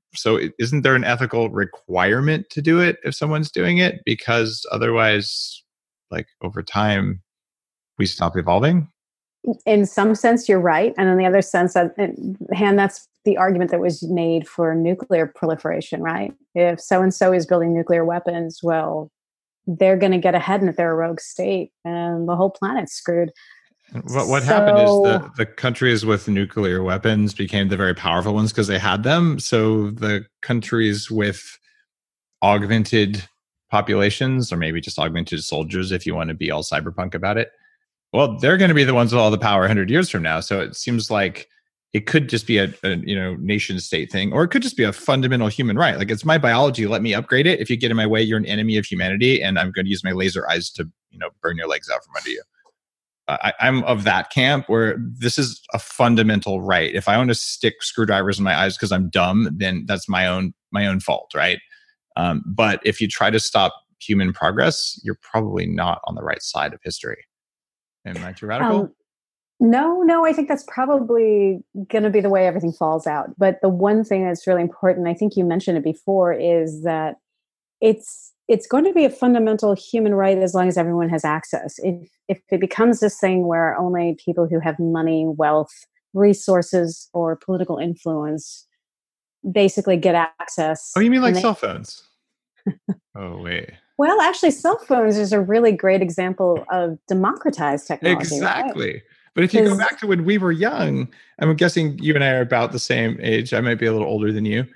So isn't there an ethical requirement to do it if someone's doing it? Because otherwise, like over time, we stop evolving? In some sense, you're right. And in the other sense, that's the argument that was made for nuclear proliferation, right? If so-and-so is building nuclear weapons, well, they're going to get ahead and if they're a rogue state and the whole planet's screwed. What happened is the countries with nuclear weapons became the very powerful ones because they had them. So the countries with augmented populations, or maybe just augmented soldiers, if you want to be all cyberpunk about it, well, they're going to be the ones with all the power 100 years from now. So it seems like it could just be a nation state thing, or it could just be a fundamental human right. Like, it's my biology. Let me upgrade it. If you get in my way, you're an enemy of humanity, and I'm going to use my laser eyes to burn your legs out from under you. I'm of that camp where this is a fundamental right. If I want to stick screwdrivers in my eyes because I'm dumb, then that's my own fault, right? But if you try to stop human progress, you're probably not on the right side of history. Am I too radical? No, I think that's probably going to be the way everything falls out. But the one thing that's really important, I think you mentioned it before, is that it's going to be a fundamental human right as long as everyone has access. If it becomes this thing where only people who have money, wealth, resources, or political influence basically get access. Oh, you mean like cell phones? Oh, wait. Well, actually, cell phones is a really great example of democratized technology. Exactly. Right? But if you go back to when we were young, I'm guessing you and I are about the same age. I might be a little older than you.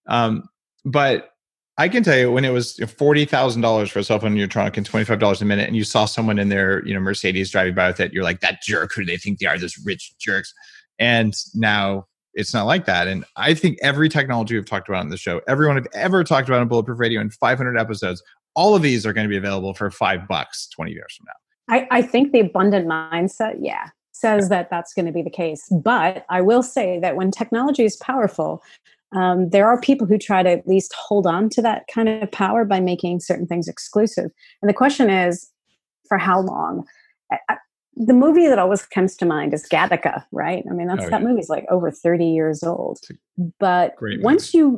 But I can tell you, when it was $40,000 for a cell phone in your trunk and $25 a minute, and you saw someone in their Mercedes driving by with it, you're like, that jerk, who do they think they are, those rich jerks? And now it's not like that. And I think every technology we've talked about on the show, everyone I've ever talked about on Bulletproof Radio in 500 episodes, all of these are going to be available for $5 20 years from now. I think the abundant mindset, says that that's going to be the case. But I will say that when technology is powerful, there are people who try to at least hold on to that kind of power by making certain things exclusive. And the question is, for how long? The movie that always comes to mind is Gattaca, right? I mean, that movie's like over 30 years old. But once you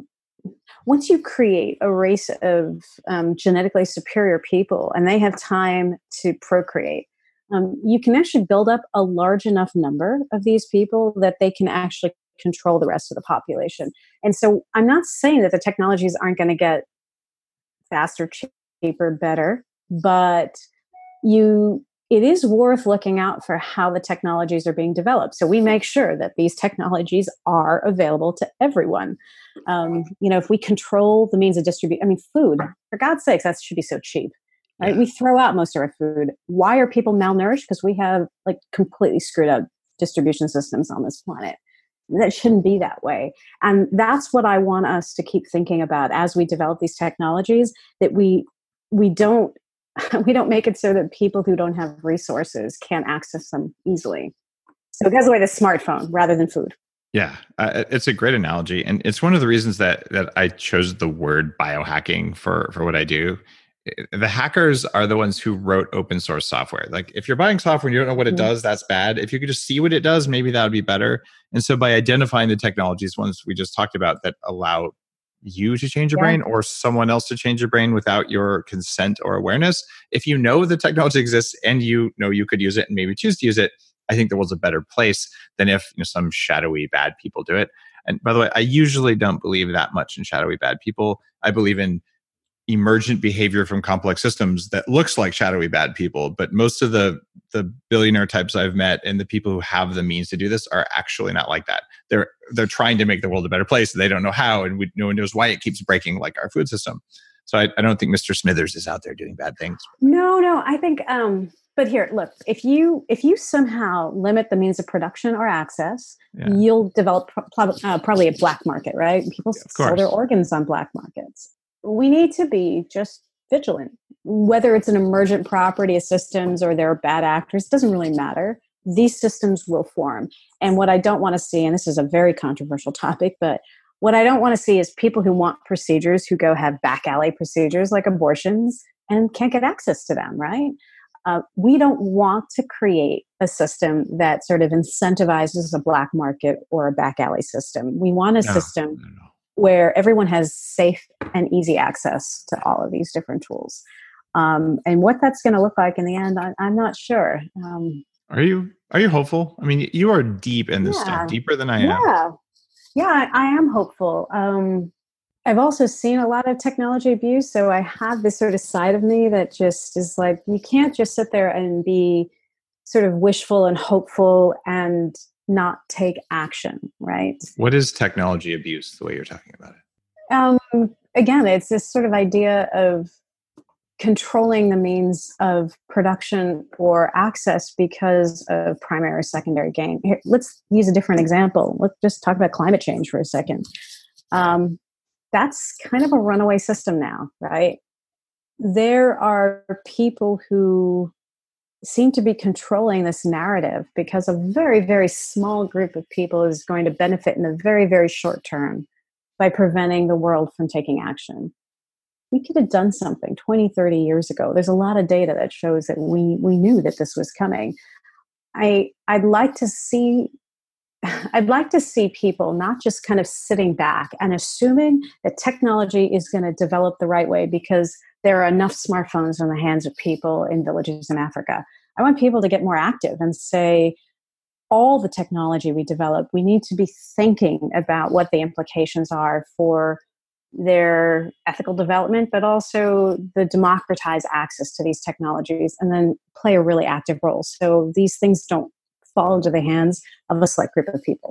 create a race of genetically superior people and they have time to procreate, you can actually build up a large enough number of these people that they can actually control the rest of the population. And so I'm not saying that the technologies aren't going to get faster, cheaper, better, but it is worth looking out for how the technologies are being developed. So we make sure that these technologies are available to everyone. If we control the means of distribution, food, for God's sakes, that should be so cheap. Right? Yeah. We throw out most of our food. Why are people malnourished? Because we have completely screwed up distribution systems on this planet. That shouldn't be that way. And that's what I want us to keep thinking about as we develop these technologies, that we don't make it so that people who don't have resources can't access them easily. So it goes away to smartphone rather than food. Yeah, it's a great analogy. And it's one of the reasons that I chose the word biohacking for what I do. The hackers are the ones who wrote open source software. Like, if you're buying software and you don't know what it does, that's bad. If you could just see what it does, maybe that would be better. And so by identifying the technologies, ones we just talked about, that allow you to change your brain or someone else to change your brain without your consent or awareness, if you know the technology exists and you know you could use it and maybe choose to use it, I think the world's a better place than if some shadowy bad people do it. And by the way, I usually don't believe that much in shadowy bad people. I believe in emergent behavior from complex systems that looks like shadowy bad people. But most of the billionaire types I've met and the people who have the means to do this are actually not like that. They're trying to make the world a better place. They don't know how, and no one knows why it keeps breaking, like our food system. So I don't think Mr. Smithers is out there doing bad things. No, I think. But here, look, if you somehow limit the means of production or access, you'll develop probably a black market, right? People sell their organs on black markets. We need to be just vigilant. Whether it's an emergent property of systems or they're bad actors, it doesn't really matter. These systems will form. And what I don't want to see, and this is a very controversial topic, but what I don't want to see is people who want procedures who go have back alley procedures like abortions and can't get access to them, right? We don't want to create a system that sort of incentivizes a black market or a back alley system. We want a system where everyone has safe and easy access to all of these different tools. And what that's going to look like in the end, I'm not sure. Are you hopeful? I mean, you are deep in this stuff, deeper than I am. Yeah, I am hopeful. I've also seen a lot of technology abuse, so I have this sort of side of me that just is like, you can't just sit there and be sort of wishful and hopeful and not take action, right? What is technology abuse, the way you're talking about it? Again, it's this sort of idea of controlling the means of production or access because of primary or secondary gain. Here, let's use a different example. Let's just talk about climate change for a second. That's kind of a runaway system now, right? There are people who seem to be controlling this narrative because a very, very small group of people is going to benefit in the very, very short term by preventing the world from taking action. We could have done something 20, 30 years ago. There's a lot of data that shows that we knew that this was coming. I'd like to see people not just kind of sitting back and assuming that technology is going to develop the right way because there are enough smartphones in the hands of people in villages in Africa. I want people to get more active and say, all the technology we develop, we need to be thinking about what the implications are for their ethical development, but also the democratized access to these technologies, and then play a really active role. So these things don't fall into the hands of a select group of people.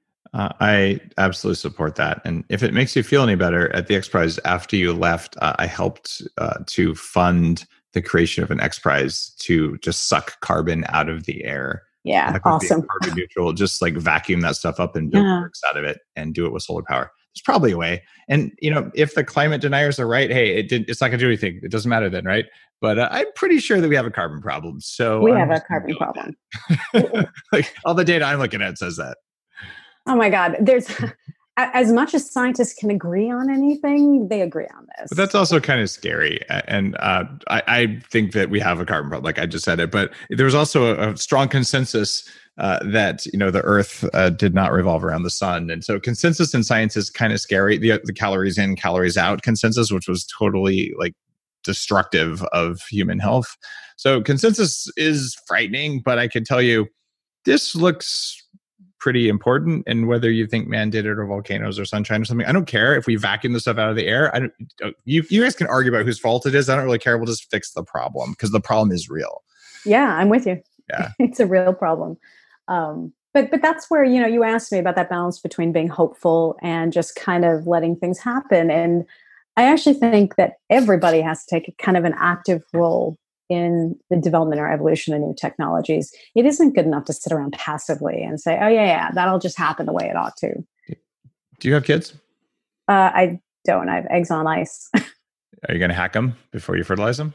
I absolutely support that. And if it makes you feel any better, at the X Prize, after you left, I helped to fund the creation of an X Prize to just suck carbon out of the air. Yeah, awesome. Carbon neutral, just like vacuum that stuff up and build bricks out of it and do it with solar power. There's probably a way. And, if the climate deniers are right, hey, it's not going to do anything. It doesn't matter then, right? But I'm pretty sure that we have a carbon problem. So we have a carbon problem. Like all the data I'm looking at says that. Oh my God. There's as much as scientists can agree on anything, they agree on this. But that's also kind of scary. And I think that we have a carbon problem, like I just said it. But there's also a strong consensus that the Earth did not revolve around the sun, and so consensus in science is kind of scary. The calories in, calories out consensus, which was totally like destructive of human health. So consensus is frightening, but I can tell you, this looks pretty important. And whether you think man did it or volcanoes or sunshine or something, I don't care if we vacuum the stuff out of the air. You guys can argue about whose fault it is. I don't really care. We'll just fix the problem because the problem is real. Yeah, I'm with you. Yeah, it's a real problem. But that's where, you asked me about that balance between being hopeful and just kind of letting things happen. And I actually think that everybody has to take kind of an active role in the development or evolution of new technologies. It isn't good enough to sit around passively and say, oh yeah, that'll just happen the way it ought to. Do you have kids? I don't. I have eggs on ice. Are you going to hack them before you fertilize them?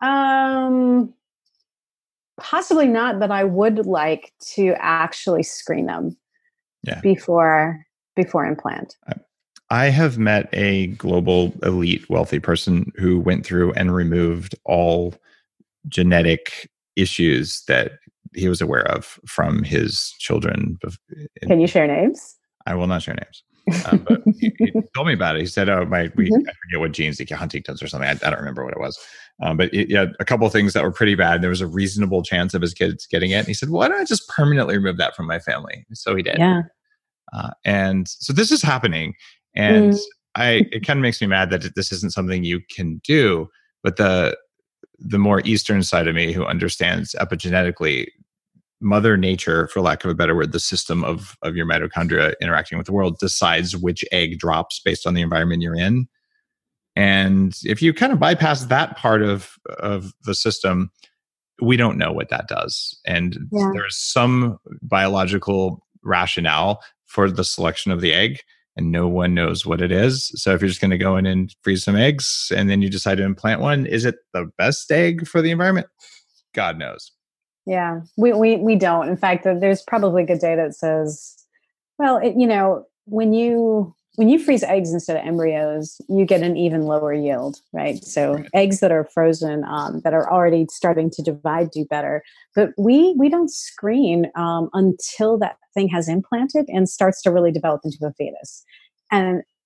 Possibly not, but I would like to actually screen them before implant. I have met a global elite wealthy person who went through and removed all genetic issues that he was aware of from his children. Can you share names? I will not share names. But he told me about it. He said, I forget what genes, like Huntington's or something. I don't remember what it was. But he had a couple of things that were pretty bad. There was a reasonable chance of his kids getting it. And he said, why don't I just permanently remove that from my family? So he did. Yeah. And so this is happening. And it kind of makes me mad that this isn't something you can do. But the more Eastern side of me, who understands epigenetically, Mother Nature, for lack of a better word, the system of your mitochondria interacting with the world, decides which egg drops based on the environment you're in. And if you kind of bypass that part of the system, we don't know what that does. And there's some biological rationale for the selection of the egg, and no one knows what it is. So if you're just going to go in and freeze some eggs and then you decide to implant one, is it the best egg for the environment? God knows. Yeah, we don't. In fact, there's probably good data that says, well, when you freeze eggs instead of embryos, you get an even lower yield, right? So eggs that are frozen, that are already starting to divide, do better. But we don't screen until that thing has implanted and starts to really develop into a fetus. And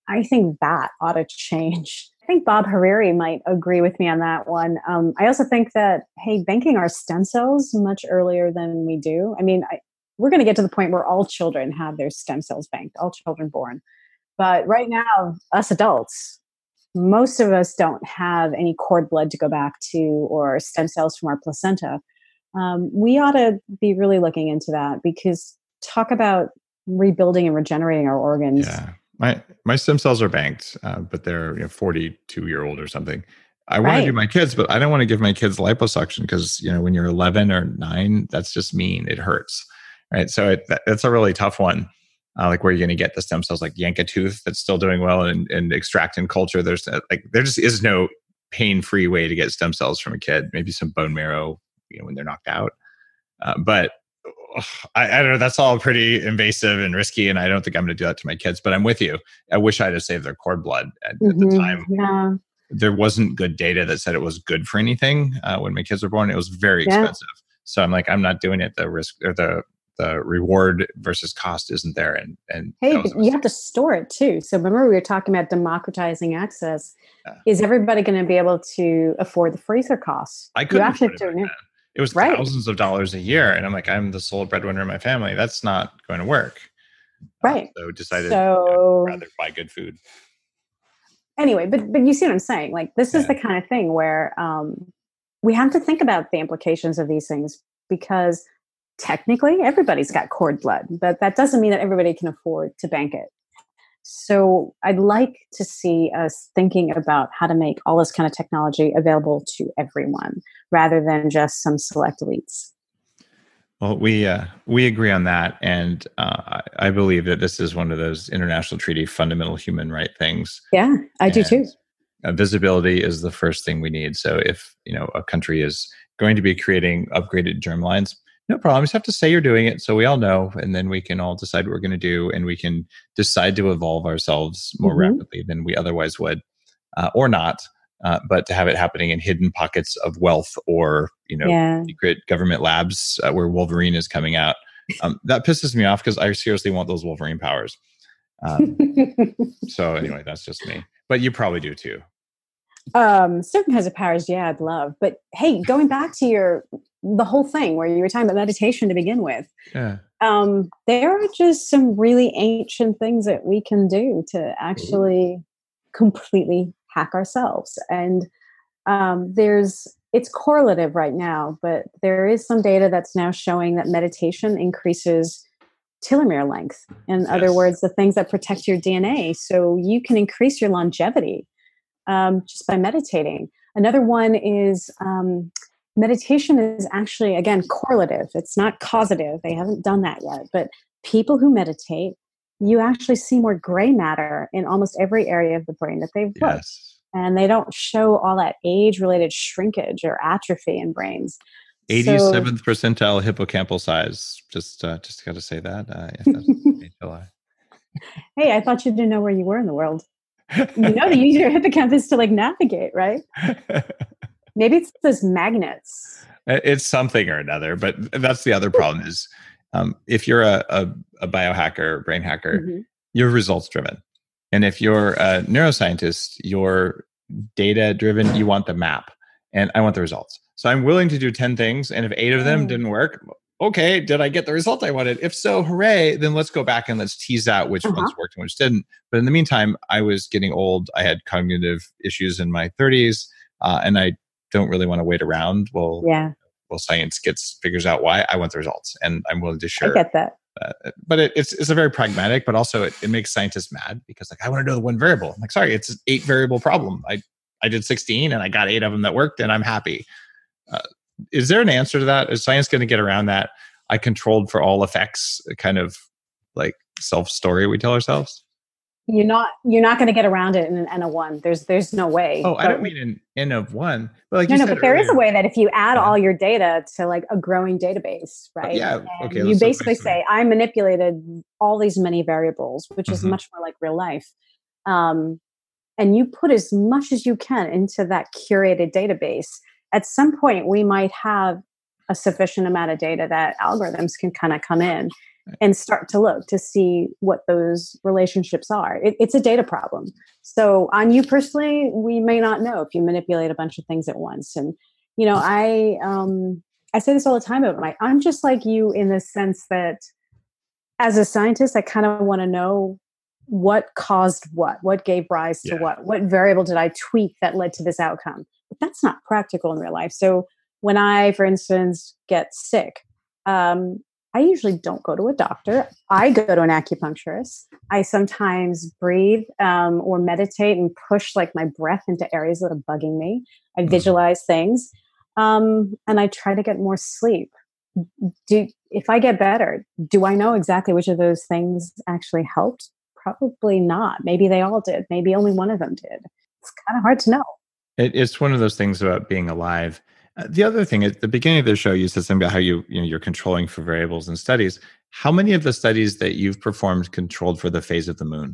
I think that ought to change. I think Bob Hariri might agree with me on that one. I also think that, hey, banking our stem cells much earlier than we do. I mean, we're going to get to the point where all children have their stem cells banked, all children born. But right now, us adults, most of us don't have any cord blood to go back to or stem cells from our placenta. We ought to be really looking into that, because talk about rebuilding and regenerating our organs. Yeah. My stem cells are banked, but they're 42-year-old or something. I want to do my kids, but I don't want to give my kids liposuction because when you're 11 or 9, that's just mean. It hurts, right? So that's a really tough one. Like where you're going to get the stem cells, like yank a tooth that's still doing well, and extract in culture. There just is no pain-free way to get stem cells from a kid. Maybe some bone marrow, when they're knocked out, but. I don't know. That's all pretty invasive and risky, and I don't think I'm going to do that to my kids. But I'm with you. I wish I'd have saved their cord blood at the time. Yeah. There wasn't good data that said it was good for anything when my kids were born. It was very expensive. So I'm like, I'm not doing it. The risk or the reward versus cost isn't there. And hey, but you have to store it too. So remember, we were talking about democratizing access. Yeah. Is everybody going to be able to afford the freezer costs? I couldn't afford it. It was thousands of dollars a year. And I'm like, I'm the sole breadwinner in my family. That's not going to work. Right. So decided I'd rather buy good food. Anyway, but you see what I'm saying? Like, this is the kind of thing where we have to think about the implications of these things, because technically everybody's got cord blood, but that doesn't mean that everybody can afford to bank it. So I'd like to see us thinking about how to make all this kind of technology available to everyone rather than just some select elites. Well, we agree on that. And I believe that this is one of those international treaty fundamental human right things. Yeah, I do too. Visibility is the first thing we need. So if a country is going to be creating upgraded germlines, no problem. You just have to say you're doing it so we all know, and then we can all decide what we're going to do, and we can decide to evolve ourselves more rapidly than we otherwise would, or not. But to have it happening in hidden pockets of wealth or secret government labs where Wolverine is coming out, that pisses me off because I seriously want those Wolverine powers. So anyway, that's just me. But you probably do too. Certain kinds of powers, yeah, I'd love. But hey, going back to the whole thing where you were talking about meditation to begin with, there are just some really ancient things that we can do to actually completely hack ourselves. And it's correlative right now, but there is some data that's now showing that meditation increases telomere length. In other words, the things that protect your DNA. So you can increase your longevity just by meditating. Another one is meditation is actually, again, correlative. It's not causative. They haven't done that yet. But people who meditate, you actually see more gray matter in almost every area of the brain that they've looked. And they don't show all that age-related shrinkage or atrophy in brains. 87th percentile hippocampal size. Just got to say that. Hey, I thought you didn't know where you were in the world. To use your hippocampus to navigate, right? Maybe it's those magnets. It's something or another, but that's the other problem is if you're a biohacker, brain hacker, you're results driven. And if you're a neuroscientist, you're data driven, you want the map and I want the results. So I'm willing to do 10 things. And if 8 of them didn't work, okay, did I get the result I wanted? If so, hooray, then let's go back and let's tease out which ones worked and which didn't. But in the meantime, I was getting old. I had cognitive issues in my 30s, and I don't really want to wait around. Well, science figures out why. I want the results, and I'm willing to share. I get that. But it's a very pragmatic, but also it makes scientists mad because I want to know the one variable. I'm like, sorry, it's an 8 variable problem. I did 16 and I got 8 of them that worked and I'm happy. Is there an answer to that? Is science going to get around that? I controlled for all effects kind of self-story we tell ourselves? You're not going to get around it in an N of 1. There's no way. Oh, I don't mean an N of 1. But but there is a way that if you add all your data to a growing database, right? Okay. You basically say, I manipulated all these many variables, which is much more like real life. And you put as much as you can into that curated database. At some point, we might have a sufficient amount of data that algorithms can kind of come in and start to look to see what those relationships are. It's a data problem. So on you personally, we may not know if you manipulate a bunch of things at once. And, I say this all the time, but I'm just like you in the sense that as a scientist, I kind of want to know what caused what gave rise to what variable did I tweak that led to this outcome? But that's not practical in real life. So when I, for instance, get sick, I usually don't go to a doctor. I go to an acupuncturist. I sometimes breathe or meditate and push like my breath into areas that are bugging me. I visualize things. And I try to get more sleep. If I get better, do I know exactly which of those things actually helped? Probably not. Maybe they all did. Maybe only one of them did. It's kind of hard to know. It's one of those things about being alive. The other thing at the beginning of the show, you said something about how you're controlling for variables in studies. How many of the studies that you've performed controlled for the phase of the moon?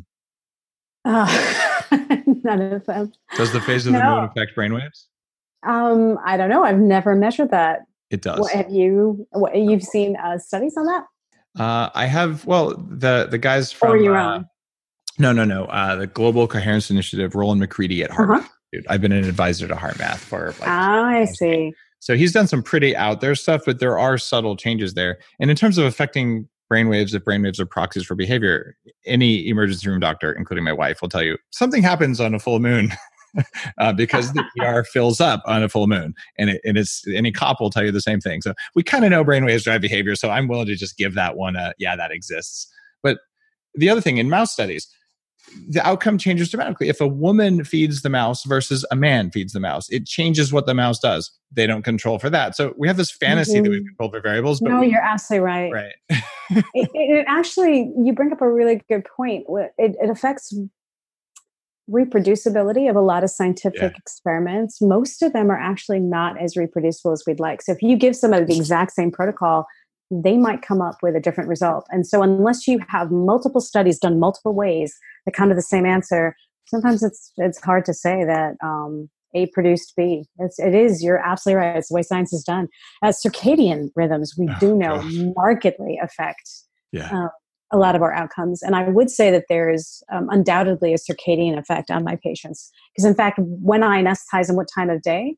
None of them. Does the phase of the moon affect brainwaves? I don't know. I've never measured that. It does. You've seen studies on that? I have. Well, the guys from. Or your own? No. The Global Coherence Initiative, Roland McCready at HeartMath. Dude, I've been an advisor to HeartMath for I see. So he's done some pretty out there stuff, but there are subtle changes there. And in terms of affecting brainwaves, if brainwaves are proxies for behavior, any emergency room doctor, including my wife, will tell you something happens on a full moon because the ER fills up on a full moon. And it's any cop will tell you the same thing. So we kind of know brainwaves drive behavior. So I'm willing to just give that one that exists. But the other thing in mouse studies, the outcome changes dramatically. If a woman feeds the mouse versus a man feeds the mouse, it changes what the mouse does. They don't control for that. So we have this fantasy that we've controlled for variables. But you're absolutely right. Right. it actually, you bring up a really good point. It affects reproducibility of a lot of scientific experiments. Most of them are actually not as reproducible as we'd like. So if you give somebody the exact same protocol, they might come up with a different result. And so unless you have multiple studies done multiple ways that come to the same answer, sometimes it's hard to say that A produced B. It is, you're absolutely right. It's the way science is done. Circadian rhythms, we do know markedly affect a lot of our outcomes. And I would say that there is undoubtedly a circadian effect on my patients. Because in fact, when I anesthetize them what time of day,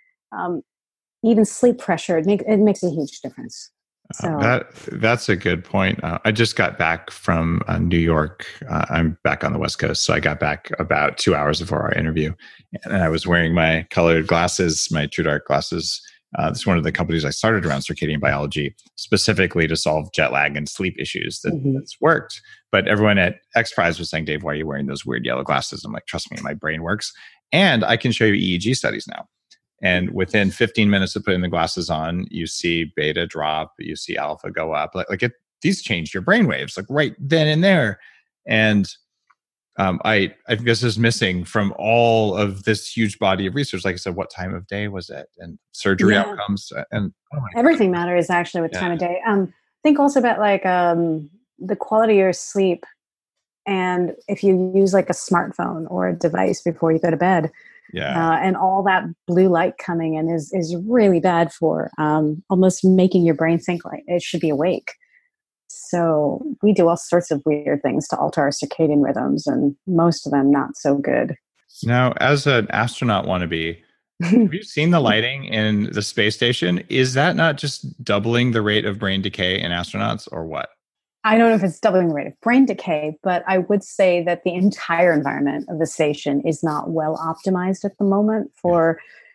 even sleep pressure, it makes a huge difference. So that's a good point. I just got back from New York. I'm back on the West Coast, so I got back about 2 hours before our interview, and I was wearing my colored glasses, my True Dark glasses. This is one of the companies I started around circadian biology, specifically to solve jet lag and sleep issues. That's worked. But everyone at XPRIZE was saying, "Dave, why are you wearing those weird yellow glasses?" I'm like, "Trust me, my brain works." And I can show you EEG studies now. And within 15 minutes of putting the glasses on, you see beta drop, you see alpha go up. These change your brain waves, like right then and there. And I think this is missing from all of this huge body of research. Like I said, what time of day was it? And surgery outcomes. And everything matters actually with time of day. Think also about the quality of your sleep. And if you use like a smartphone or a device before you go to bed, and all that blue light coming in is really bad for almost making your brain think like it should be awake. So we do all sorts of weird things to alter our circadian rhythms, and most of them not so good. Now, as an astronaut wannabe, have you seen the lighting in the space station? Is that not just doubling the rate of brain decay in astronauts, or what? I don't know if it's doubling the rate of brain decay, but I would say that the entire environment of the station is not well optimized at the moment for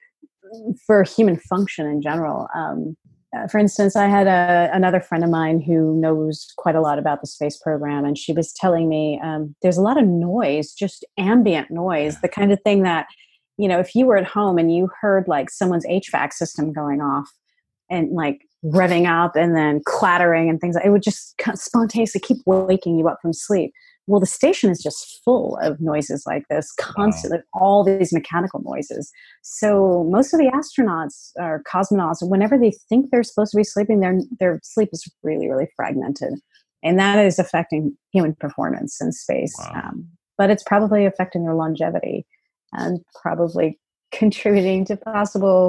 human function in general. For instance, I had another friend of mine who knows quite a lot about the space program, and she was telling me there's a lot of noise, just ambient noise, the kind of thing that, if you were at home and you heard like someone's HVAC system going off and like revving up and then clattering and things, it would just spontaneously keep waking you up from sleep. Well, the station is just full of noises like this, constantly, all these mechanical noises. So most of the astronauts or cosmonauts, whenever they think they're supposed to be sleeping, their sleep is really, really fragmented. And that is affecting human performance in space. But it's probably affecting their longevity and probably contributing to possible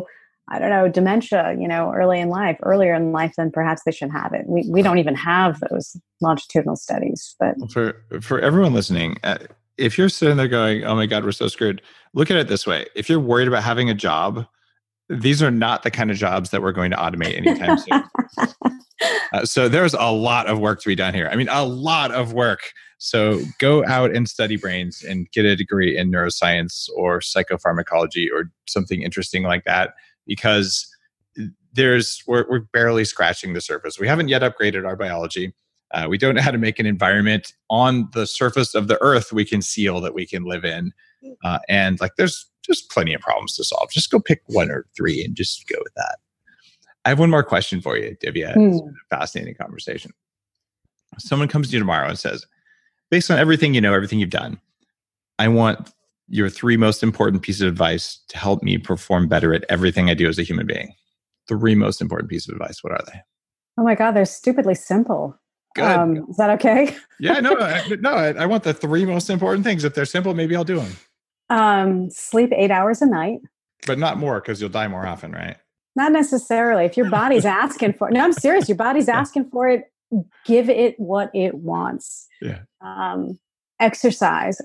I don't know, dementia, earlier in life than perhaps they should have it. We don't even have those longitudinal studies. But for everyone listening, if you're sitting there going, oh my God, we're so screwed, look at it this way. If you're worried about having a job, these are not the kind of jobs that we're going to automate anytime soon. So there's a lot of work to be done here. I mean, a lot of work. So go out and study brains and get a degree in neuroscience or psychopharmacology or something interesting like that, because we're barely scratching the surface. We haven't yet upgraded our biology. We don't know how to make an environment on the surface of the earth we can seal, that we can live in. And there's just plenty of problems to solve. Just go pick 1 or 3 and just go with that. I have one more question for you, Divya. It's a fascinating conversation. Someone comes to you tomorrow and says, based on everything you know, everything you've done, I want your 3 most important pieces of advice to help me perform better at everything I do as a human being. 3 most important pieces of advice. What are they? Oh my God, they're stupidly simple. Good. Is that okay? Yeah, no, I want the 3 most important things. If they're simple, maybe I'll do them. Sleep 8 hours a night. But not more, because you'll die more often, right? Not necessarily. If your body's asking for it. No, I'm serious. Your body's asking for it. Give it what it wants. Yeah. Exercise.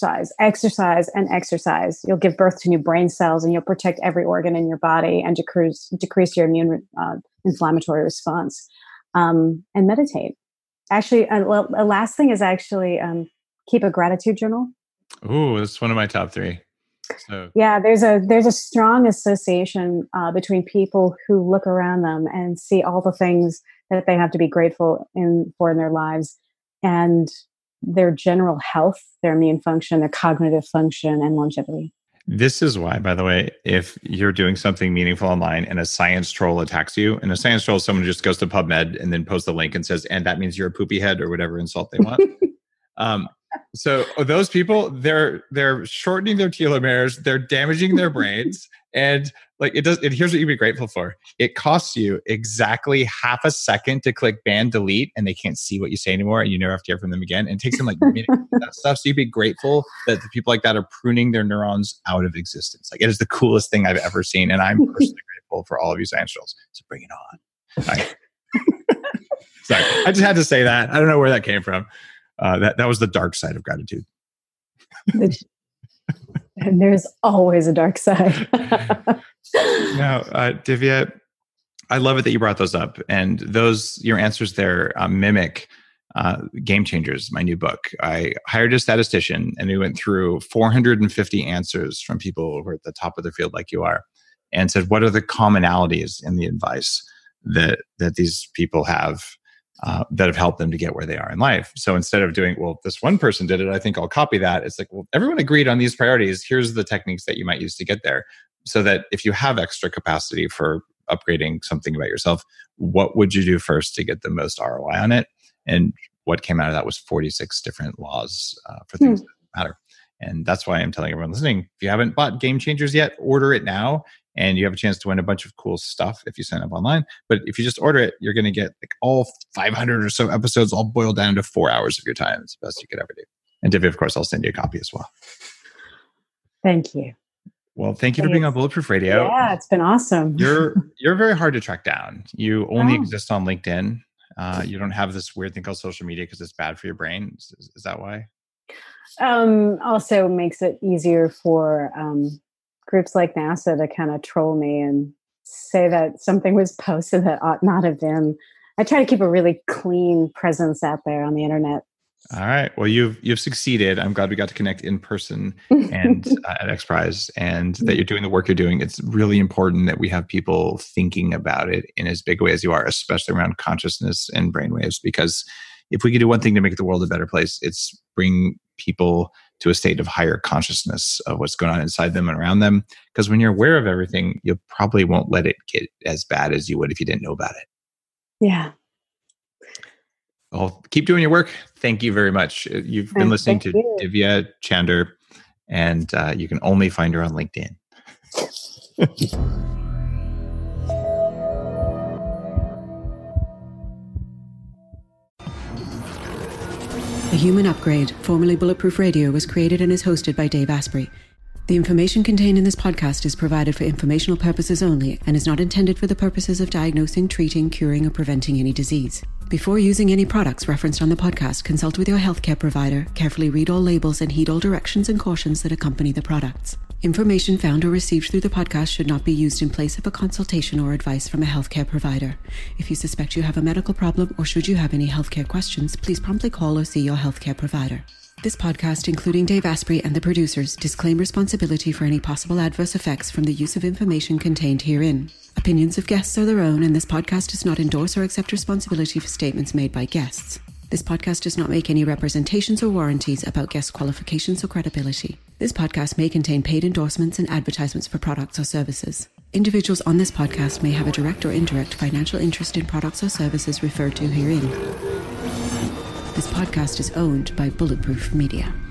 You'll give birth to new brain cells, and you'll protect every organ in your body and decrease your immune inflammatory response. And meditate. Actually, the last thing is keep a gratitude journal. Oh, that's one of my top 3. So yeah, there's a strong association between people who look around them and see all the things that they have to be grateful for in their lives, and their general health, their immune function, their cognitive function, and longevity. This is why, by the way, if you're doing something meaningful online and a science troll attacks you, and a science troll is someone who just goes to PubMed and then posts the link and says, and that means you're a poopy head, or whatever insult they want. So those people, they're shortening their telomeres, they're damaging their brains, and here's what you'd be grateful for. It costs you exactly half a second to click ban delete, and they can't see what you say anymore, and you never have to hear from them again. And it takes them minutes that stuff. So you'd be grateful that the people like that are pruning their neurons out of existence. It is the coolest thing I've ever seen, and I'm personally grateful for all of you science trolls. So bring it on. Right. Sorry, I just had to say that. I don't know where that came from. That was the dark side of gratitude. And there's always a dark side. Now, Divya, I love it that you brought those up, and your answers there mimic Game Changers, my new book. I hired a statistician, and we went through 450 answers from people who are at the top of their field, like you are, and said, what are the commonalities in the advice that these people have that have helped them to get where they are in life? So instead of doing, well, this one person did it, I think I'll copy that. It's well, everyone agreed on these priorities. Here's the techniques that you might use to get there. So that if you have extra capacity for upgrading something about yourself, what would you do first to get the most ROI on it? And what came out of that was 46 different laws for things that matter. And that's why I'm telling everyone listening, if you haven't bought Game Changers yet, order it now. And you have a chance to win a bunch of cool stuff if you sign up online. But if you just order it, you're going to get all 500 or so episodes all boiled down to 4 hours of your time. It's the best you could ever do. And Divya, of course, I'll send you a copy as well. Thank you. Well, thank you for being on Bulletproof Radio. Yeah, it's been awesome. You're very hard to track down. You only exist on LinkedIn. You don't have this weird thing called social media because it's bad for your brain. Is that why? Also makes it easier for groups like NASA to kind of troll me and say that something was posted that ought not have been. I try to keep a really clean presence out there on the internet. All right. Well, you've succeeded. I'm glad we got to connect in person and at XPRIZE, and that you're doing the work you're doing. It's really important that we have people thinking about it in as big a way as you are, especially around consciousness and brainwaves. Because if we could do one thing to make the world a better place, it's bring people to a state of higher consciousness of what's going on inside them and around them. Because when you're aware of everything, you probably won't let it get as bad as you would if you didn't know about it. Yeah. Well, keep doing your work. Thank you very much. You've been listening to Divya Chander, and you can only find her on LinkedIn. The Human Upgrade, formerly Bulletproof Radio, was created and is hosted by Dave Asprey. The information contained in this podcast is provided for informational purposes only and is not intended for the purposes of diagnosing, treating, curing, or preventing any disease. Before using any products referenced on the podcast, consult with your healthcare provider, carefully read all labels, and heed all directions and cautions that accompany the products. Information found or received through the podcast should not be used in place of a consultation or advice from a healthcare provider. If you suspect you have a medical problem or should you have any healthcare questions, please promptly call or see your healthcare provider. This podcast, including Dave Asprey and the producers, disclaim responsibility for any possible adverse effects from the use of information contained herein. Opinions of guests are their own, and this podcast does not endorse or accept responsibility for statements made by guests. This podcast does not make any representations or warranties about guest qualifications or credibility. This podcast may contain paid endorsements and advertisements for products or services. Individuals on this podcast may have a direct or indirect financial interest in products or services referred to herein. This podcast is owned by Bulletproof Media.